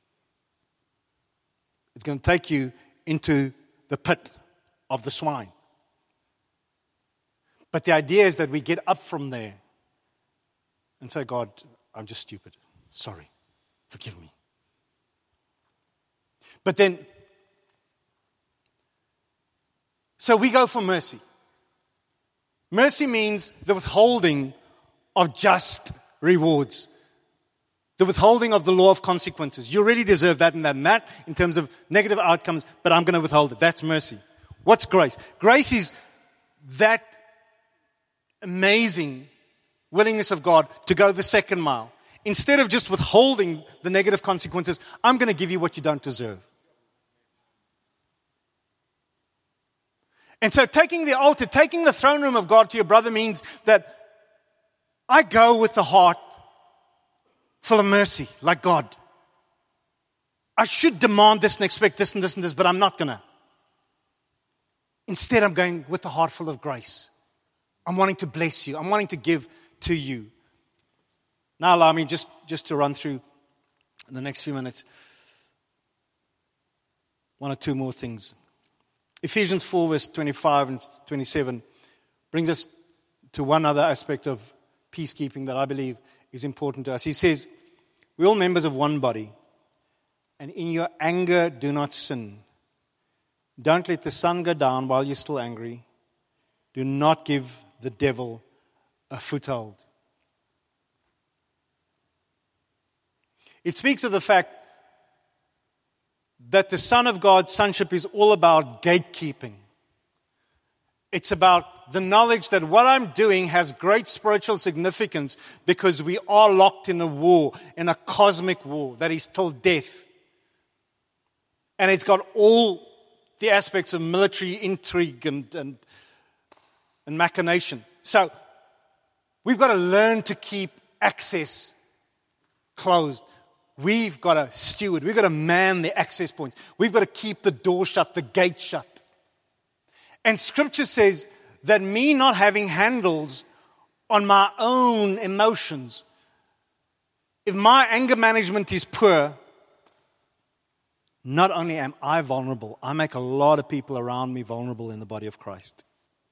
It's going to take you into the pit of the swine. But the idea is that we get up from there and say, God, I'm just stupid. Sorry. Forgive me. But then, so we go for mercy. Mercy means the withholding of just rewards. The withholding of the law of consequences. You already deserve that and that and that in terms of negative outcomes, but I'm going to withhold it. That's mercy. What's grace? Grace is that amazing willingness of God to go the second mile. Instead of just withholding the negative consequences, I'm going to give you what you don't deserve. And so taking the altar, taking the throne room of God to your brother means that I go with the heart full of mercy, like God. I should demand this and expect this and this and this, but I'm not going to. Instead, I'm going with the heart full of grace. I'm wanting to bless you. I'm wanting to give to you. Now allow me just, just to run through in the next few minutes one or two more things. Ephesians four, verse twenty-five and twenty-seven brings us to one other aspect of peacekeeping that I believe is important to us. He says, we're all members of one body, and in your anger do not sin. Don't let the sun go down while you're still angry. Do not give the devil a foothold. It speaks of the fact that the Son of God's sonship is all about gatekeeping. It's about the knowledge that what I'm doing has great spiritual significance because we are locked in a war, in a cosmic war that is till death. And it's got all the aspects of military intrigue and, and, and machination. So we've got to learn to keep access closed. We've got to steward. We've got to man the access points. We've got to keep the door shut, the gate shut. And Scripture says that me not having handles on my own emotions, if my anger management is poor, not only am I vulnerable, I make a lot of people around me vulnerable in the body of Christ.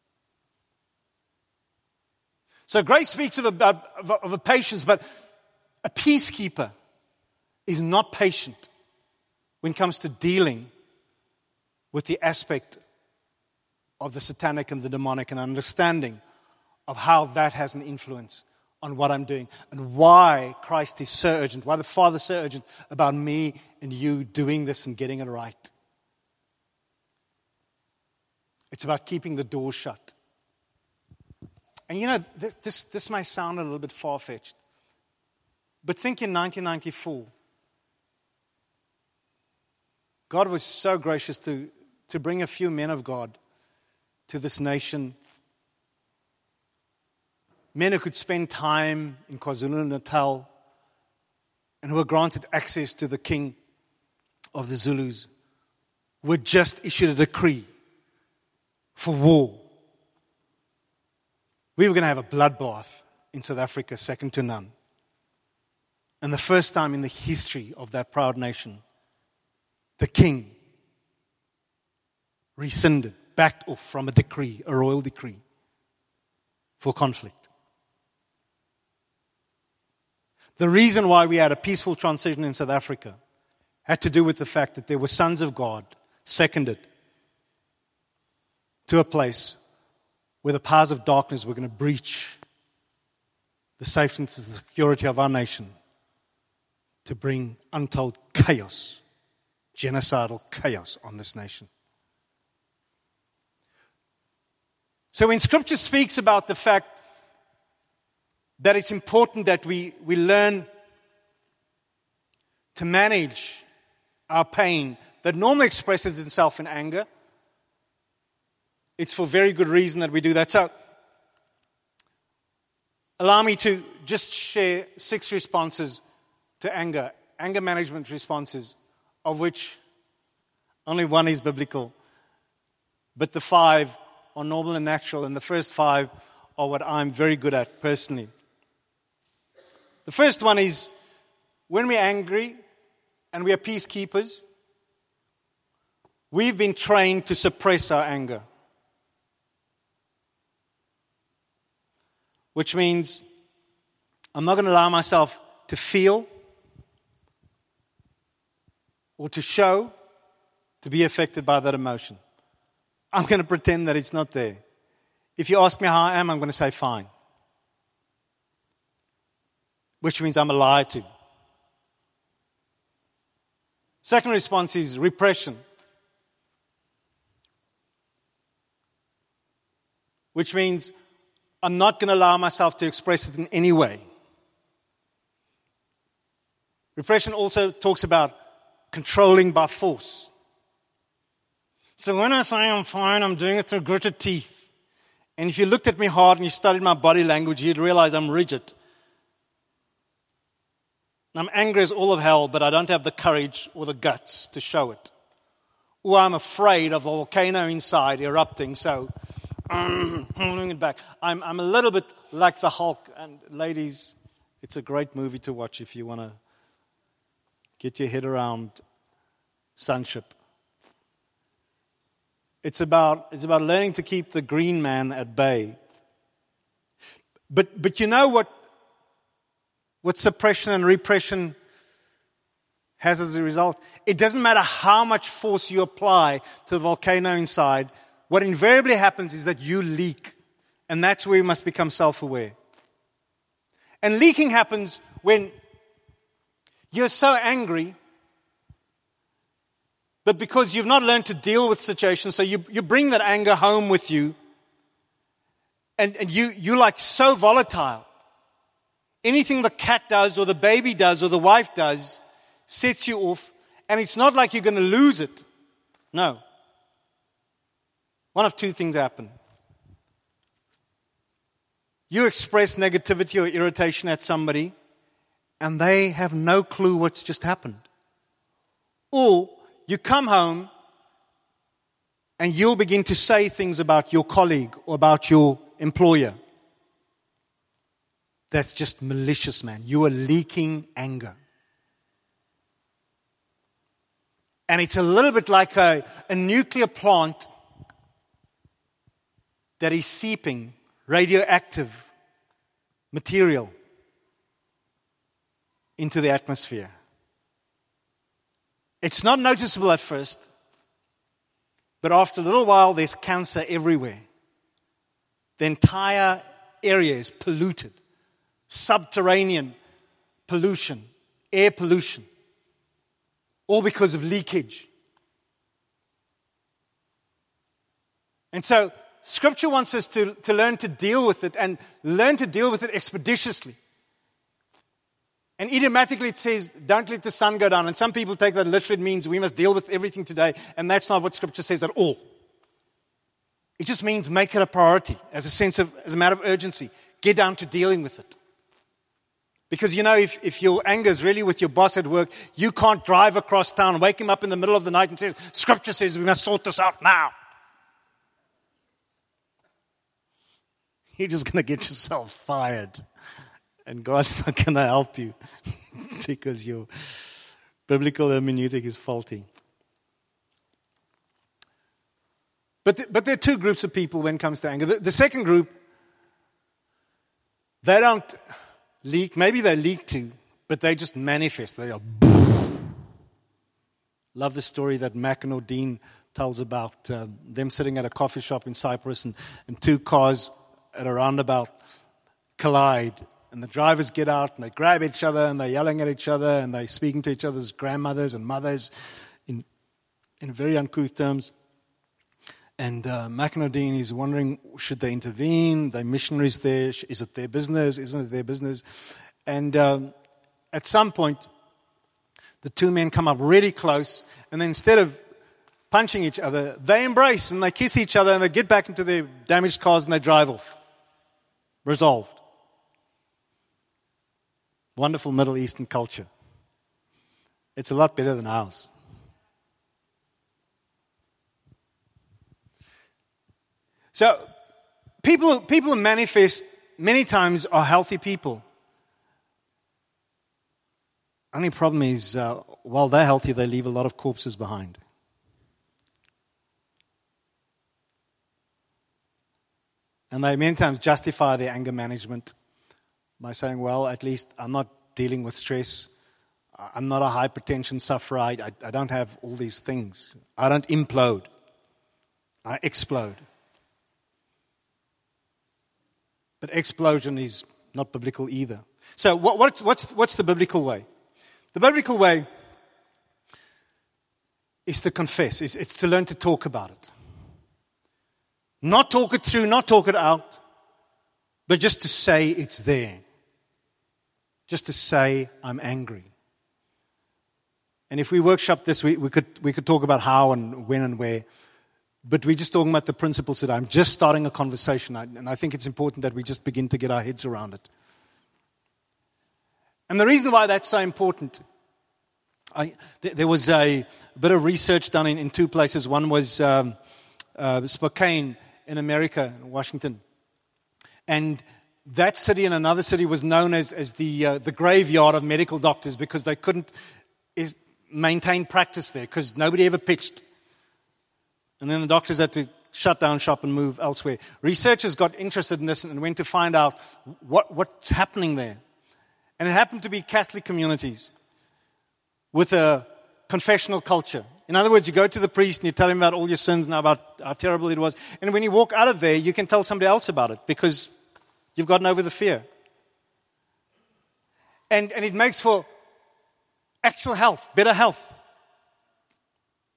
So grace speaks of a, of a, of a patience, but a peacekeeper is not patient when it comes to dealing with the aspect of the satanic and the demonic and understanding of how that has an influence on what I'm doing and why Christ is so urgent, why the Father is so urgent about me and you doing this and getting it right. It's about keeping the door shut. And you know, this, this, this may sound a little bit far-fetched, but think in nineteen ninety-four, God was so gracious to, to bring a few men of God to this nation. Men who could spend time in KwaZulu-Natal and who were granted access to the king of the Zulus, were just issued a decree for war. We were going to have a bloodbath in South Africa, second to none. And the first time in the history of that proud nation, the king rescinded, backed off from a decree, a royal decree for conflict. The reason why we had a peaceful transition in South Africa had to do with the fact that there were sons of God seconded to a place where the powers of darkness were going to breach the safety and the security of our nation to bring untold chaos, genocidal chaos on this nation. So when Scripture speaks about the fact that it's important that we, we learn to manage our pain that normally expresses itself in anger, it's for very good reason that we do that. So, allow me to just share six responses to anger, anger management responses, of which only one is biblical. But the five are normal and natural, and the first five are what I'm very good at personally. The first one is when we're angry and we are peacekeepers, we've been trained to suppress our anger. Which means I'm not going to allow myself to feel or to show, to be affected by that emotion. I'm going to pretend that it's not there. If you ask me how I am, I'm going to say fine. Which means I'm a liar to. Second response is repression. Which means I'm not going to allow myself to express it in any way. Repression also talks about controlling by force. So when I say I'm fine, I'm doing it through gritted teeth. And if you looked at me hard and you studied my body language, you'd realize I'm rigid. And I'm angry as all of hell, but I don't have the courage or the guts to show it. Or I'm afraid of a volcano inside erupting, so I'm holding it back. I'm, I'm a little bit like the Hulk. And ladies, it's a great movie to watch if you want to get your head around sonship. It's about, it's about learning to keep the green man at bay. But, but you know what, what suppression and repression has as a result? It doesn't matter how much force you apply to the volcano inside. What invariably happens is that you leak. And that's where you must become self-aware. And leaking happens when you're so angry, but because you've not learned to deal with situations, so you, you bring that anger home with you, and, and you, you're like so volatile. Anything the cat does or the baby does or the wife does sets you off. And it's not like you're going to lose it. No. One of two things happen. You express negativity or irritation at somebody, and they have no clue what's just happened. Or you come home, and you'll begin to say things about your colleague or about your employer. That's just malicious, man. You are leaking anger. And it's a little bit like a, a nuclear plant that is seeping radioactive material into the atmosphere. It's not noticeable at first, but after a little while, there's cancer everywhere. The entire area is polluted. Subterranean pollution, air pollution, all because of leakage. And so, Scripture wants us to, to learn to deal with it and learn to deal with it expeditiously. And idiomatically it says, don't let the sun go down. And some people take that literally, it means we must deal with everything today. And that's not what Scripture says at all. It just means make it a priority as a sense of, as a matter of urgency. Get down to dealing with it. Because, you know, if, if your anger is really with your boss at work, you can't drive across town, wake him up in the middle of the night and say, Scripture says we must sort this out now. You're just going to get yourself fired. And God's not going to help you because your biblical hermeneutic is faulty. But, the, but there are two groups of people when it comes to anger. The, the second group, they don't leak. Maybe they leak too, but they just manifest. They are. Love the story that Mac and O'Dean tells about uh, them sitting at a coffee shop in Cyprus and, and two cars at a roundabout collide. And the drivers get out and they grab each other and they're yelling at each other and they're speaking to each other's grandmothers and mothers in, in very uncouth terms. And uh, Mac and O'Dean is wondering, should they intervene? They're missionaries there. Is it their business? Isn't it their business? And um, at some point, the two men come up really close. And then instead of punching each other, they embrace and they kiss each other and they get back into their damaged cars and they drive off. Resolved. Wonderful Middle Eastern culture. It's a lot better than ours. So, people, people who manifest many times are healthy people. Only problem is, uh, while they're healthy, they leave a lot of corpses behind. And they many times justify their anger management by saying, well, at least I'm not dealing with stress. I'm not a hypertension sufferer. I, I, I don't have all these things. I don't implode. I explode. But explosion is not biblical either. So what, what, what's, what's the biblical way? The biblical way is to confess. It's, it's to learn to talk about it. Not talk it through, not talk it out, but just to say it's there. Just to say, I'm angry. And if we workshop this, we, we could we could talk about how and when and where. But we're just talking about the principles today. I'm just starting a conversation, and I think it's important that we just begin to get our heads around it. And the reason why that's so important, I, th- there was a bit of research done in, in two places. One was um, uh, Spokane in America, in Washington. And that city and another city was known as, as the uh, the graveyard of medical doctors because they couldn't is, maintain practice there because nobody ever pitched. And then the doctors had to shut down shop and move elsewhere. Researchers got interested in this and went to find out what, what's happening there. And it happened to be Catholic communities with a confessional culture. In other words, you go to the priest and you tell him about all your sins and about how terrible it was. And when you walk out of there, you can tell somebody else about it because you've gotten over the fear. And, and it makes for actual health, better health.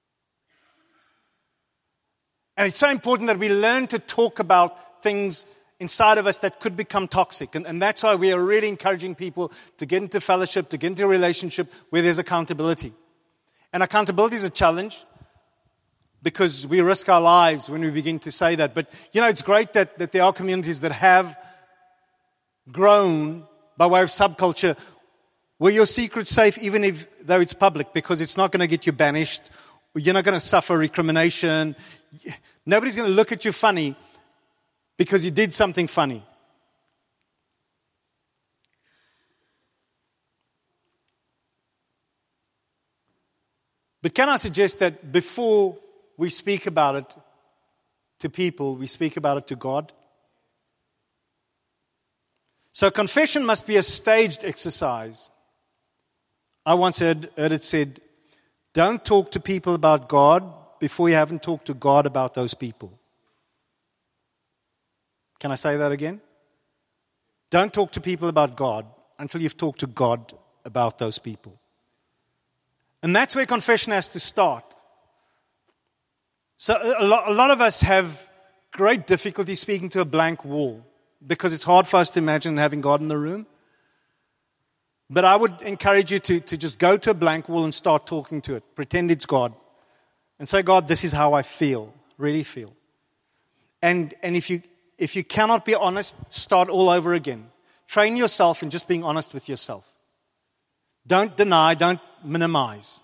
And it's so important that we learn to talk about things inside of us that could become toxic. And, and that's why we are really encouraging people to get into fellowship, to get into a relationship where there's accountability. And accountability is a challenge because we risk our lives when we begin to say that. But, you know, it's great that, that there are communities that have grown by way of subculture where your secret's safe even if though it's public, because it's not going to get you banished. You're not going to suffer recrimination. Nobody's going to look at you funny because you did something funny. But can I suggest that before we speak about it to people, we speak about it to God? So confession must be a staged exercise. I once heard, heard it said, don't talk to people about God before you haven't talked to God about those people. Can I say that again? Don't talk to people about God until you've talked to God about those people. And that's where confession has to start. So a lot, a lot of us have great difficulty speaking to a blank wall because it's hard for us to imagine having God in the room. But I would encourage you to, to just go to a blank wall and start talking to it. Pretend it's God. And say, God, this is how I feel, really feel. And and if you if you cannot be honest, start all over again. Train yourself in just being honest with yourself. Don't deny, don't minimize.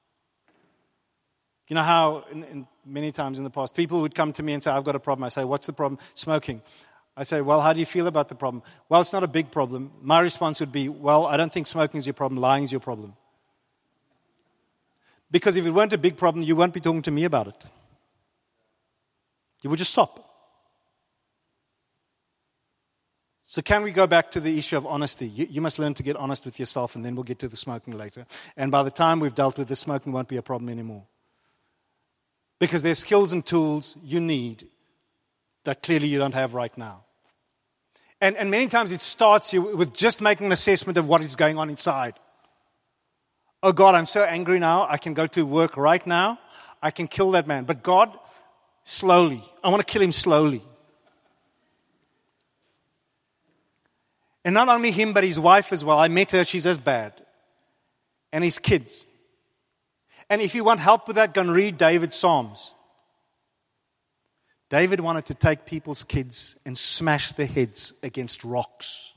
You know how in, in many times in the past, people would come to me and say, I've got a problem. I say, what's the problem? Smoking. I say, well, how do you feel about the problem? Well, it's not a big problem. My response would be, well, I don't think smoking is your problem. Lying is your problem. Because if it weren't a big problem, you won't be talking to me about it. You would just stop. So can we go back to the issue of honesty? You, you must learn to get honest with yourself, and then we'll get to the smoking later. And by the time we've dealt with the smoking, won't be a problem anymore. Because there's skills and tools you need that clearly you don't have right now. And, and many times it starts you with just making an assessment of what is going on inside. Oh God, I'm so angry now. I can go to work right now. I can kill that man. But God, slowly. I want to kill him slowly. And not only him, but his wife as well. I met her, she's as bad. And his kids. And if you want help with that, go and read David's Psalms. David wanted to take people's kids and smash their heads against rocks.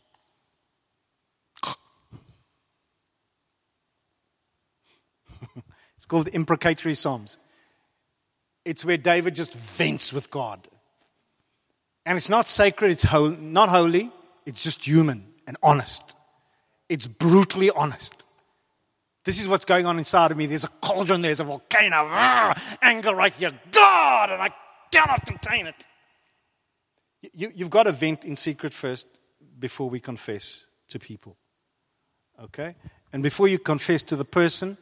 It's called the imprecatory Psalms. It's where David just vents with God. And it's not sacred, it's ho- not holy, it's just human and honest. It's brutally honest. This is what's going on inside of me. There's a cauldron, there's a volcano, ah, anger right here, God, and I cannot contain it. You, you've got to vent in secret first before we confess to people. Okay? And before you confess to the person,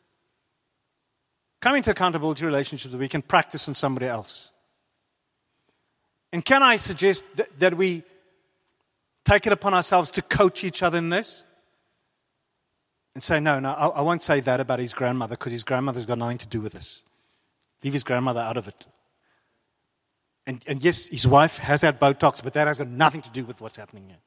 come into accountability relationships that we can practice on somebody else. And can I suggest that, that we take it upon ourselves to coach each other in this? And say, no, no, I, I won't say that about his grandmother because his grandmother's got nothing to do with this. Leave his grandmother out of it. And, and yes, his wife has had Botox, but that has got nothing to do with what's happening here.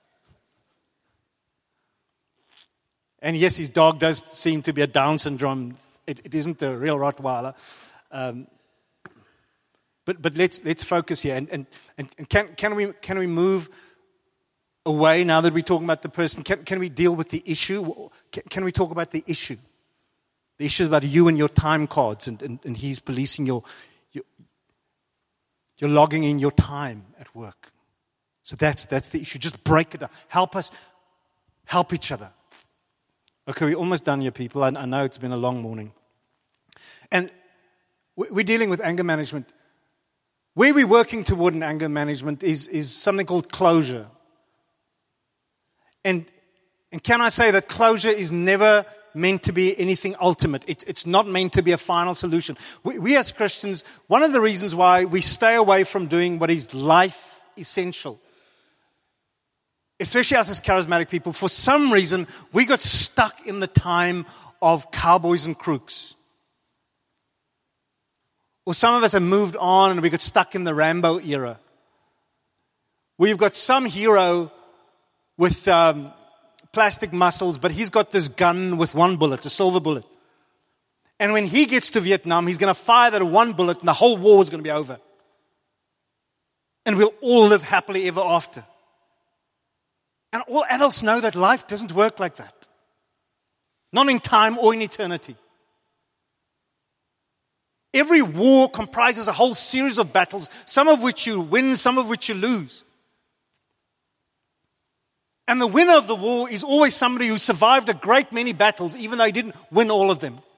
And yes, his dog does seem to be a Down syndrome. It, it isn't a real Rottweiler. Um, but but let's let's focus here. And and, and can can we can we move away now that we're talking about the person? Can can we deal with the issue? Can, can we talk about the issue? The issue about you and your time cards, and, and, and he's policing your, your you're logging in your time at work. So that's that's the issue. Just break it down. Help us help each other. Okay, we're almost done here, people. I, I know it's been a long morning. And we're dealing with anger management. Where we're working toward an anger management is, is something called closure. And, and can I say that closure is never meant to be anything ultimate. It, it's not meant to be a final solution. We, we as Christians, one of the reasons why we stay away from doing what is life essential, especially us as charismatic people, for some reason, we got stuck in the time of cowboys and crooks. Or some of us have moved on and we got stuck in the Rambo era. where you've got some hero with um, plastic muscles, but he's got this gun with one bullet, a silver bullet. And when he gets to Vietnam, he's going to fire that one bullet and the whole war is going to be over. And we'll all live happily ever after. And all adults know that life doesn't work like that. Not in time or in eternity. Every war comprises a whole series of battles, some of which you win, some of which you lose. And the winner of the war is always somebody who survived a great many battles, even though he didn't win all of them.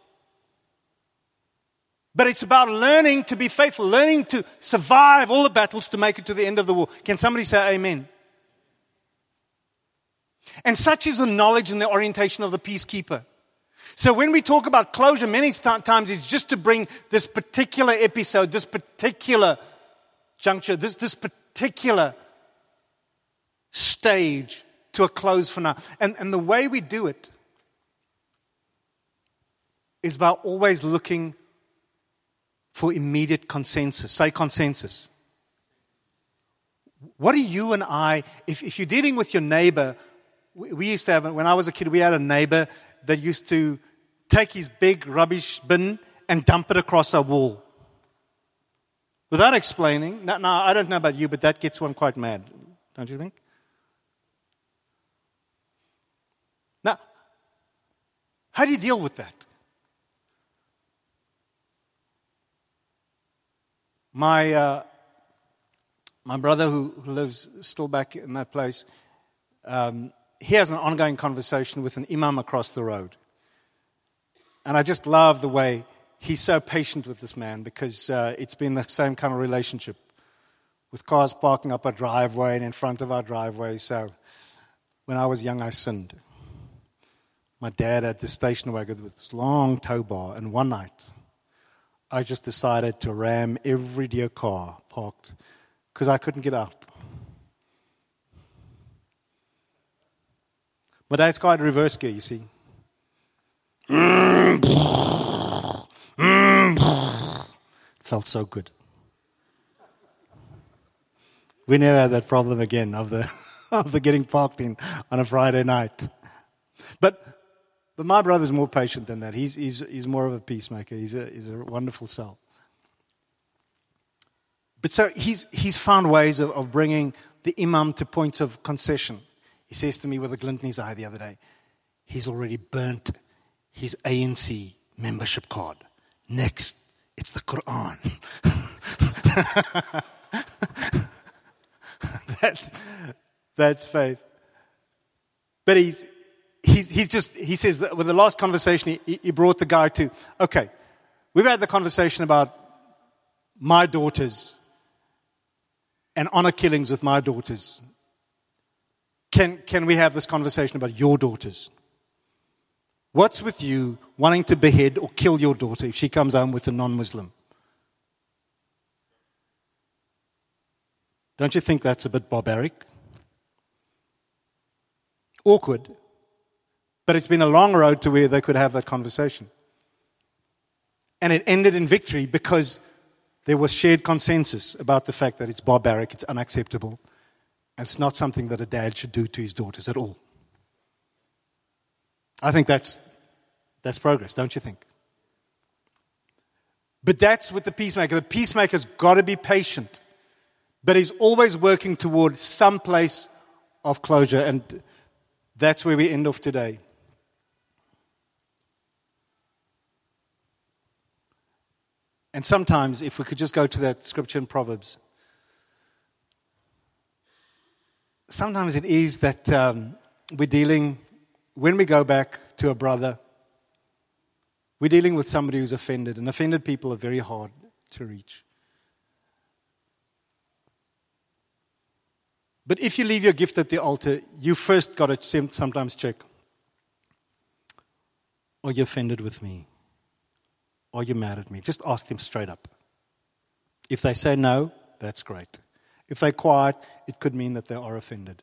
But it's about learning to be faithful, learning to survive all the battles to make it to the end of the war. Can somebody say amen? And such is the knowledge and the orientation of the peacekeeper. So when we talk about closure, many times it's just to bring this particular episode, this particular juncture, this, this particular stage to a close for now. And, and the way we do it is by always looking for immediate consensus. Say consensus. What do you and I, if, if you're dealing with your neighbor, we, we used to have, when I was a kid, we had a neighbor that used to take his big rubbish bin and dump it across our wall. Without explaining. Now, now, I don't know about you, but that gets one quite mad. Don't you think? Now, how do you deal with that? My uh, my brother who, who lives still back in that place, um, he has an ongoing conversation with an imam across the road. And I just love the way he's so patient with this man, because uh, it's been the same kind of relationship with cars parking up our driveway and in front of our driveway. So when I was young, I sinned. My dad had this station wagon with this long tow bar, and one night I just decided to ram every dear car parked because I couldn't get out. My dad's car had reverse gear, you see. Felt so good. We never had that problem again of the of the getting parked in on a Friday night. But but my brother's more patient than that. He's he's he's more of a peacemaker. He's a he's a wonderful soul. But so he's he's found ways of, of bringing the imam to points of concession. He says to me with a glint in his eye the other day, he's already burnt his A N C membership card. Next, it's the Quran. that's that's faith. But he's he's he's just he says that with the last conversation he, he brought the guy to, okay, we've had the conversation about my daughters and honor killings with my daughters. Can can we have this conversation about your daughters? What's with you wanting to behead or kill your daughter if she comes home with a non-Muslim? Don't you think that's a bit barbaric? Awkward. But it's been a long road to where they could have that conversation. And it ended in victory because there was shared consensus about the fact that it's barbaric, it's unacceptable, and it's not something that a dad should do to his daughters at all. I think that's that's progress, don't you think? But that's with the peacemaker. The peacemaker's got to be patient, but he's always working toward some place of closure, and that's where we end off today. And sometimes, if we could just go to that scripture in Proverbs, sometimes it is that um, we're dealing, when we go back to a brother, we're dealing with somebody who's offended, and offended people are very hard to reach. But if you leave your gift at the altar, you first got to sometimes check, are you offended with me? Are you mad at me? Just ask them straight up. If they say no, that's great. If they're quiet, it could mean that they are offended.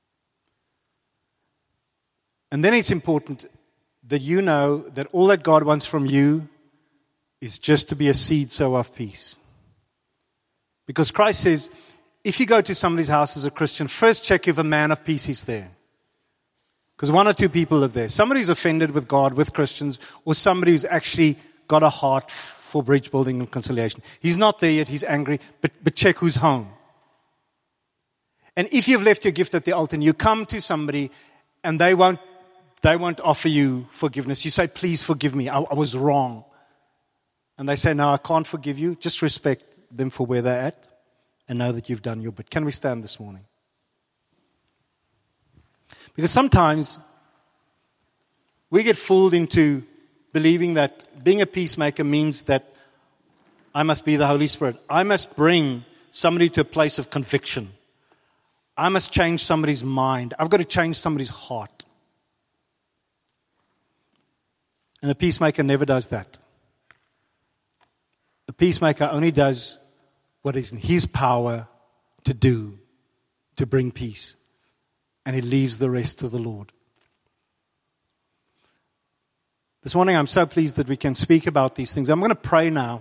And then it's important that you know that all that God wants from you is just to be a seed sower of peace. Because Christ says, if you go to somebody's house as a Christian, first check if a man of peace is there. Because one or two people live there. Somebody who's offended with God, with Christians, or somebody who's actually got a heart for bridge building and conciliation. He's not there yet, he's angry, but, but check who's home. And if you've left your gift at the altar and you come to somebody and they won't, they won't offer you forgiveness, you say, please forgive me, I, I was wrong. And they say, no, I can't forgive you. Just respect them for where they're at and know that you've done your bit. Can we stand this morning? Because sometimes we get fooled into believing that being a peacemaker means that I must be the Holy Spirit. I must bring somebody to a place of conviction. I must change somebody's mind. I've got to change somebody's heart. And a peacemaker never does that. A peacemaker only does what is in his power to do, to bring peace. And he leaves the rest to the Lord. This morning I'm so pleased that we can speak about these things. I'm going to pray now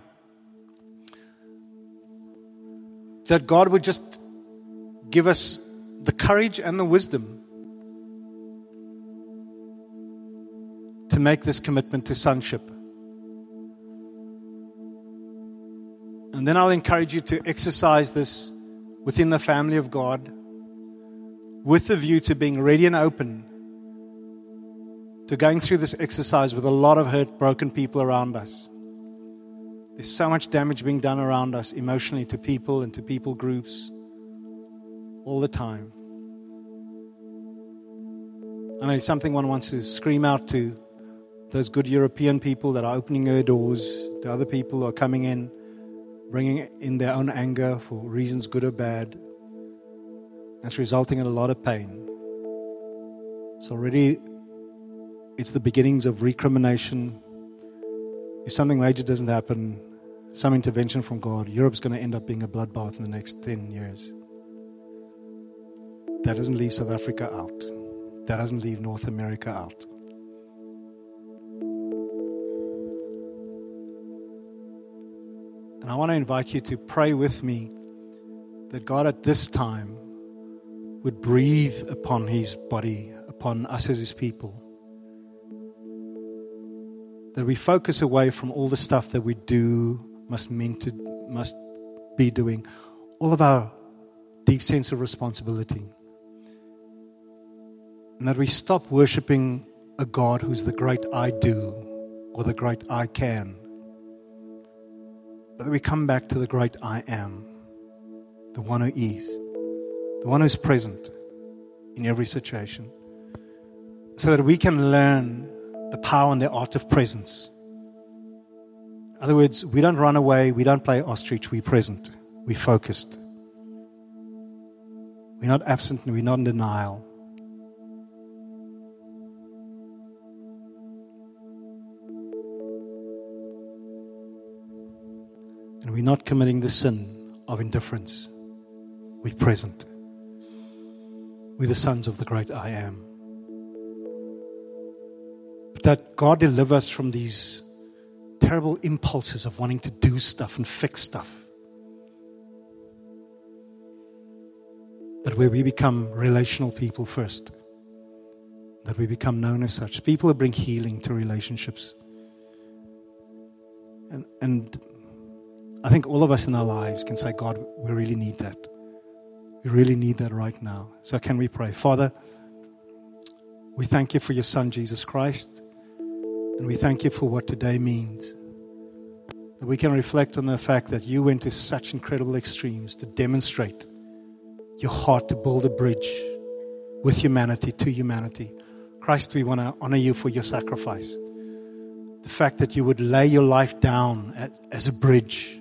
that God would just give us the courage and the wisdom to make this commitment to sonship. And then I'll encourage you to exercise this within the family of God with the view to being ready and open to going through this exercise with a lot of hurt, broken people around us. There's so much damage being done around us emotionally to people and to people groups all the time. I mean, it's something one wants to scream out to those good European people that are opening their doors to other people who are coming in, bringing in their own anger for reasons good or bad. That's resulting in a lot of pain. So already it's the beginnings of recrimination. If something major doesn't happen, some intervention from God, Europe's going to end up being a bloodbath in the next ten years. That doesn't leave South Africa out. That doesn't leave North America out. And I want to invite you to pray with me that God at this time would breathe upon His body, upon us as His people. That we focus away from all the stuff that we do, must mean to, must be doing, all of our deep sense of responsibility. And that we stop worshiping a God who's the great I do or the great I can. But that we come back to the great I am, the one who is, the one who's present in every situation. So that we can learn the power and the art of presence. In other words, we don't run away, we don't play ostrich, we're present, we're focused. We're not absent and we're not in denial. And we're not committing the sin of indifference. We're present. We're the sons of the great I am. But that God deliver us from these terrible impulses of wanting to do stuff and fix stuff. But where we become relational people first. That we become known as such. People who bring healing to relationships. And, and I think all of us in our lives can say, God, we really need that. We really need that right now. So can we pray? Father, we thank you for your Son, Jesus Christ. And we thank you for what today means. That we can reflect on the fact that you went to such incredible extremes to demonstrate your heart to build a bridge with humanity, to humanity. Christ, we want to honor you for your sacrifice. The fact that you would lay your life down as, as a bridge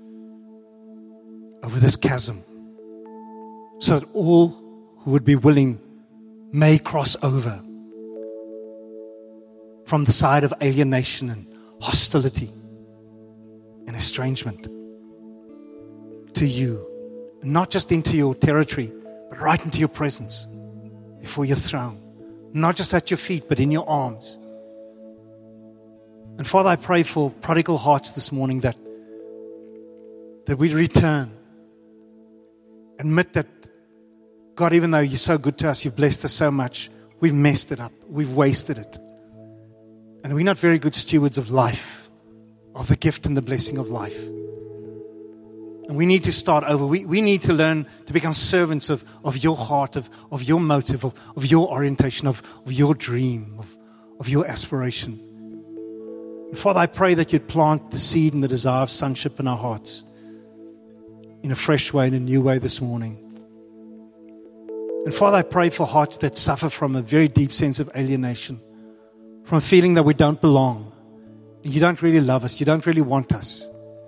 over this chasm, so that all who would be willing may cross over from the side of alienation and hostility and estrangement to you, not just into your territory, but right into your presence, before your throne, not just at your feet, but in your arms. And Father, I pray for prodigal hearts this morning that that we return, admit that, God, even though you're so good to us, you've blessed us so much, we've messed it up. We've wasted it. And we're not very good stewards of life, of the gift and the blessing of life. And we need to start over. We, we need to learn to become servants of, of your heart, of, of your motive, of, of your orientation, of, of your dream, of, of your aspiration. And Father, I pray that you'd plant the seed and the desire of sonship in our hearts in a fresh way, in a new way this morning. And Father, I pray for hearts that suffer from a very deep sense of alienation, from a feeling that we don't belong, and you don't really love us, you don't really want us.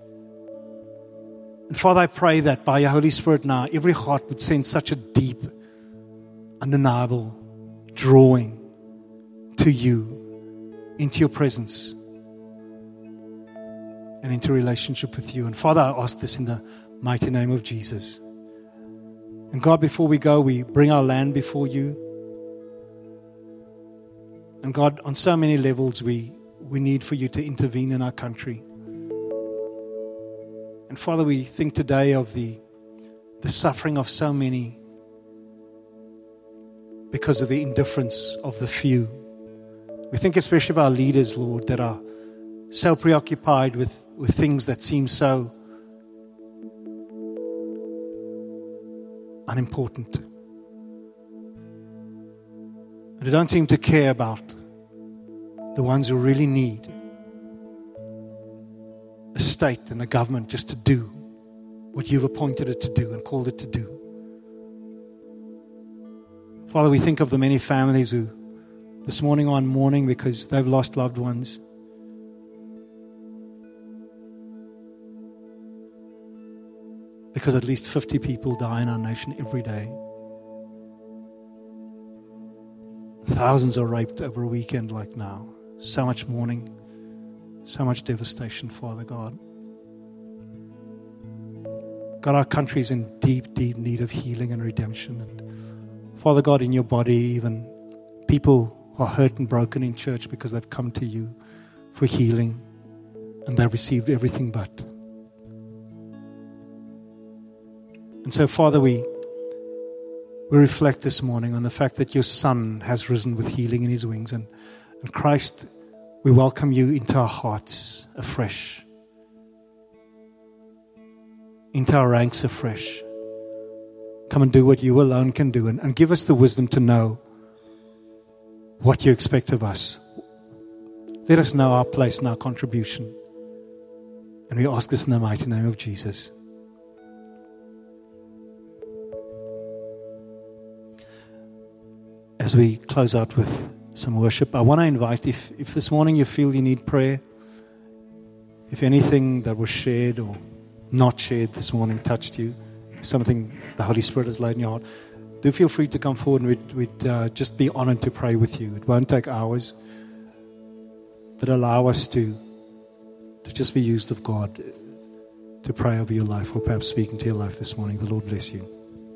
And Father, I pray that by your Holy Spirit now, every heart would sense such a deep, undeniable drawing to you, into your presence, and into relationship with you. And Father, I ask this in the mighty name of Jesus. And God, before we go, we bring our land before you. And God, on so many levels, we, we need for you to intervene in our country. And Father, we think today of the, the suffering of so many because of the indifference of the few. We think especially of our leaders, Lord, that are so preoccupied with, with things that seem so unimportant. And they don't seem to care about the ones who really need a state and a government just to do what you've appointed it to do and called it to do. Father, we think of the many families who this morning are mourning because they've lost loved ones. Because at least fifty people die in our nation every day. Thousands are raped over a weekend like now. So much mourning, so much devastation, Father God. God, our country is in deep, deep need of healing and redemption. And Father God, in your body, even people are hurt and broken in church because they've come to you for healing and they've received everything but. And so, Father, we we reflect this morning on the fact that your Son has risen with healing in his wings. And, and Christ, we welcome you into our hearts afresh, into our ranks afresh. Come and do what you alone can do, and, and give us the wisdom to know what you expect of us. Let us know our place and our contribution. And we ask this in the mighty name of Jesus. As we close out with some worship, I want to invite, if, if this morning you feel you need prayer, if anything that was shared or not shared this morning touched you, something the Holy Spirit has laid in your heart, do feel free to come forward, and we'd, we'd uh, just be honored to pray with you. It won't take hours, but allow us to, to just be used of God to pray over your life, or perhaps speaking to your life this morning. The Lord bless you.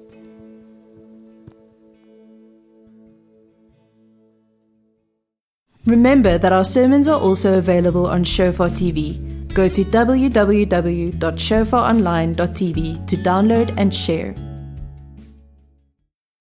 Remember that our sermons are also available on Shofar T V. Go to w w w dot shofar online dot t v to download and share.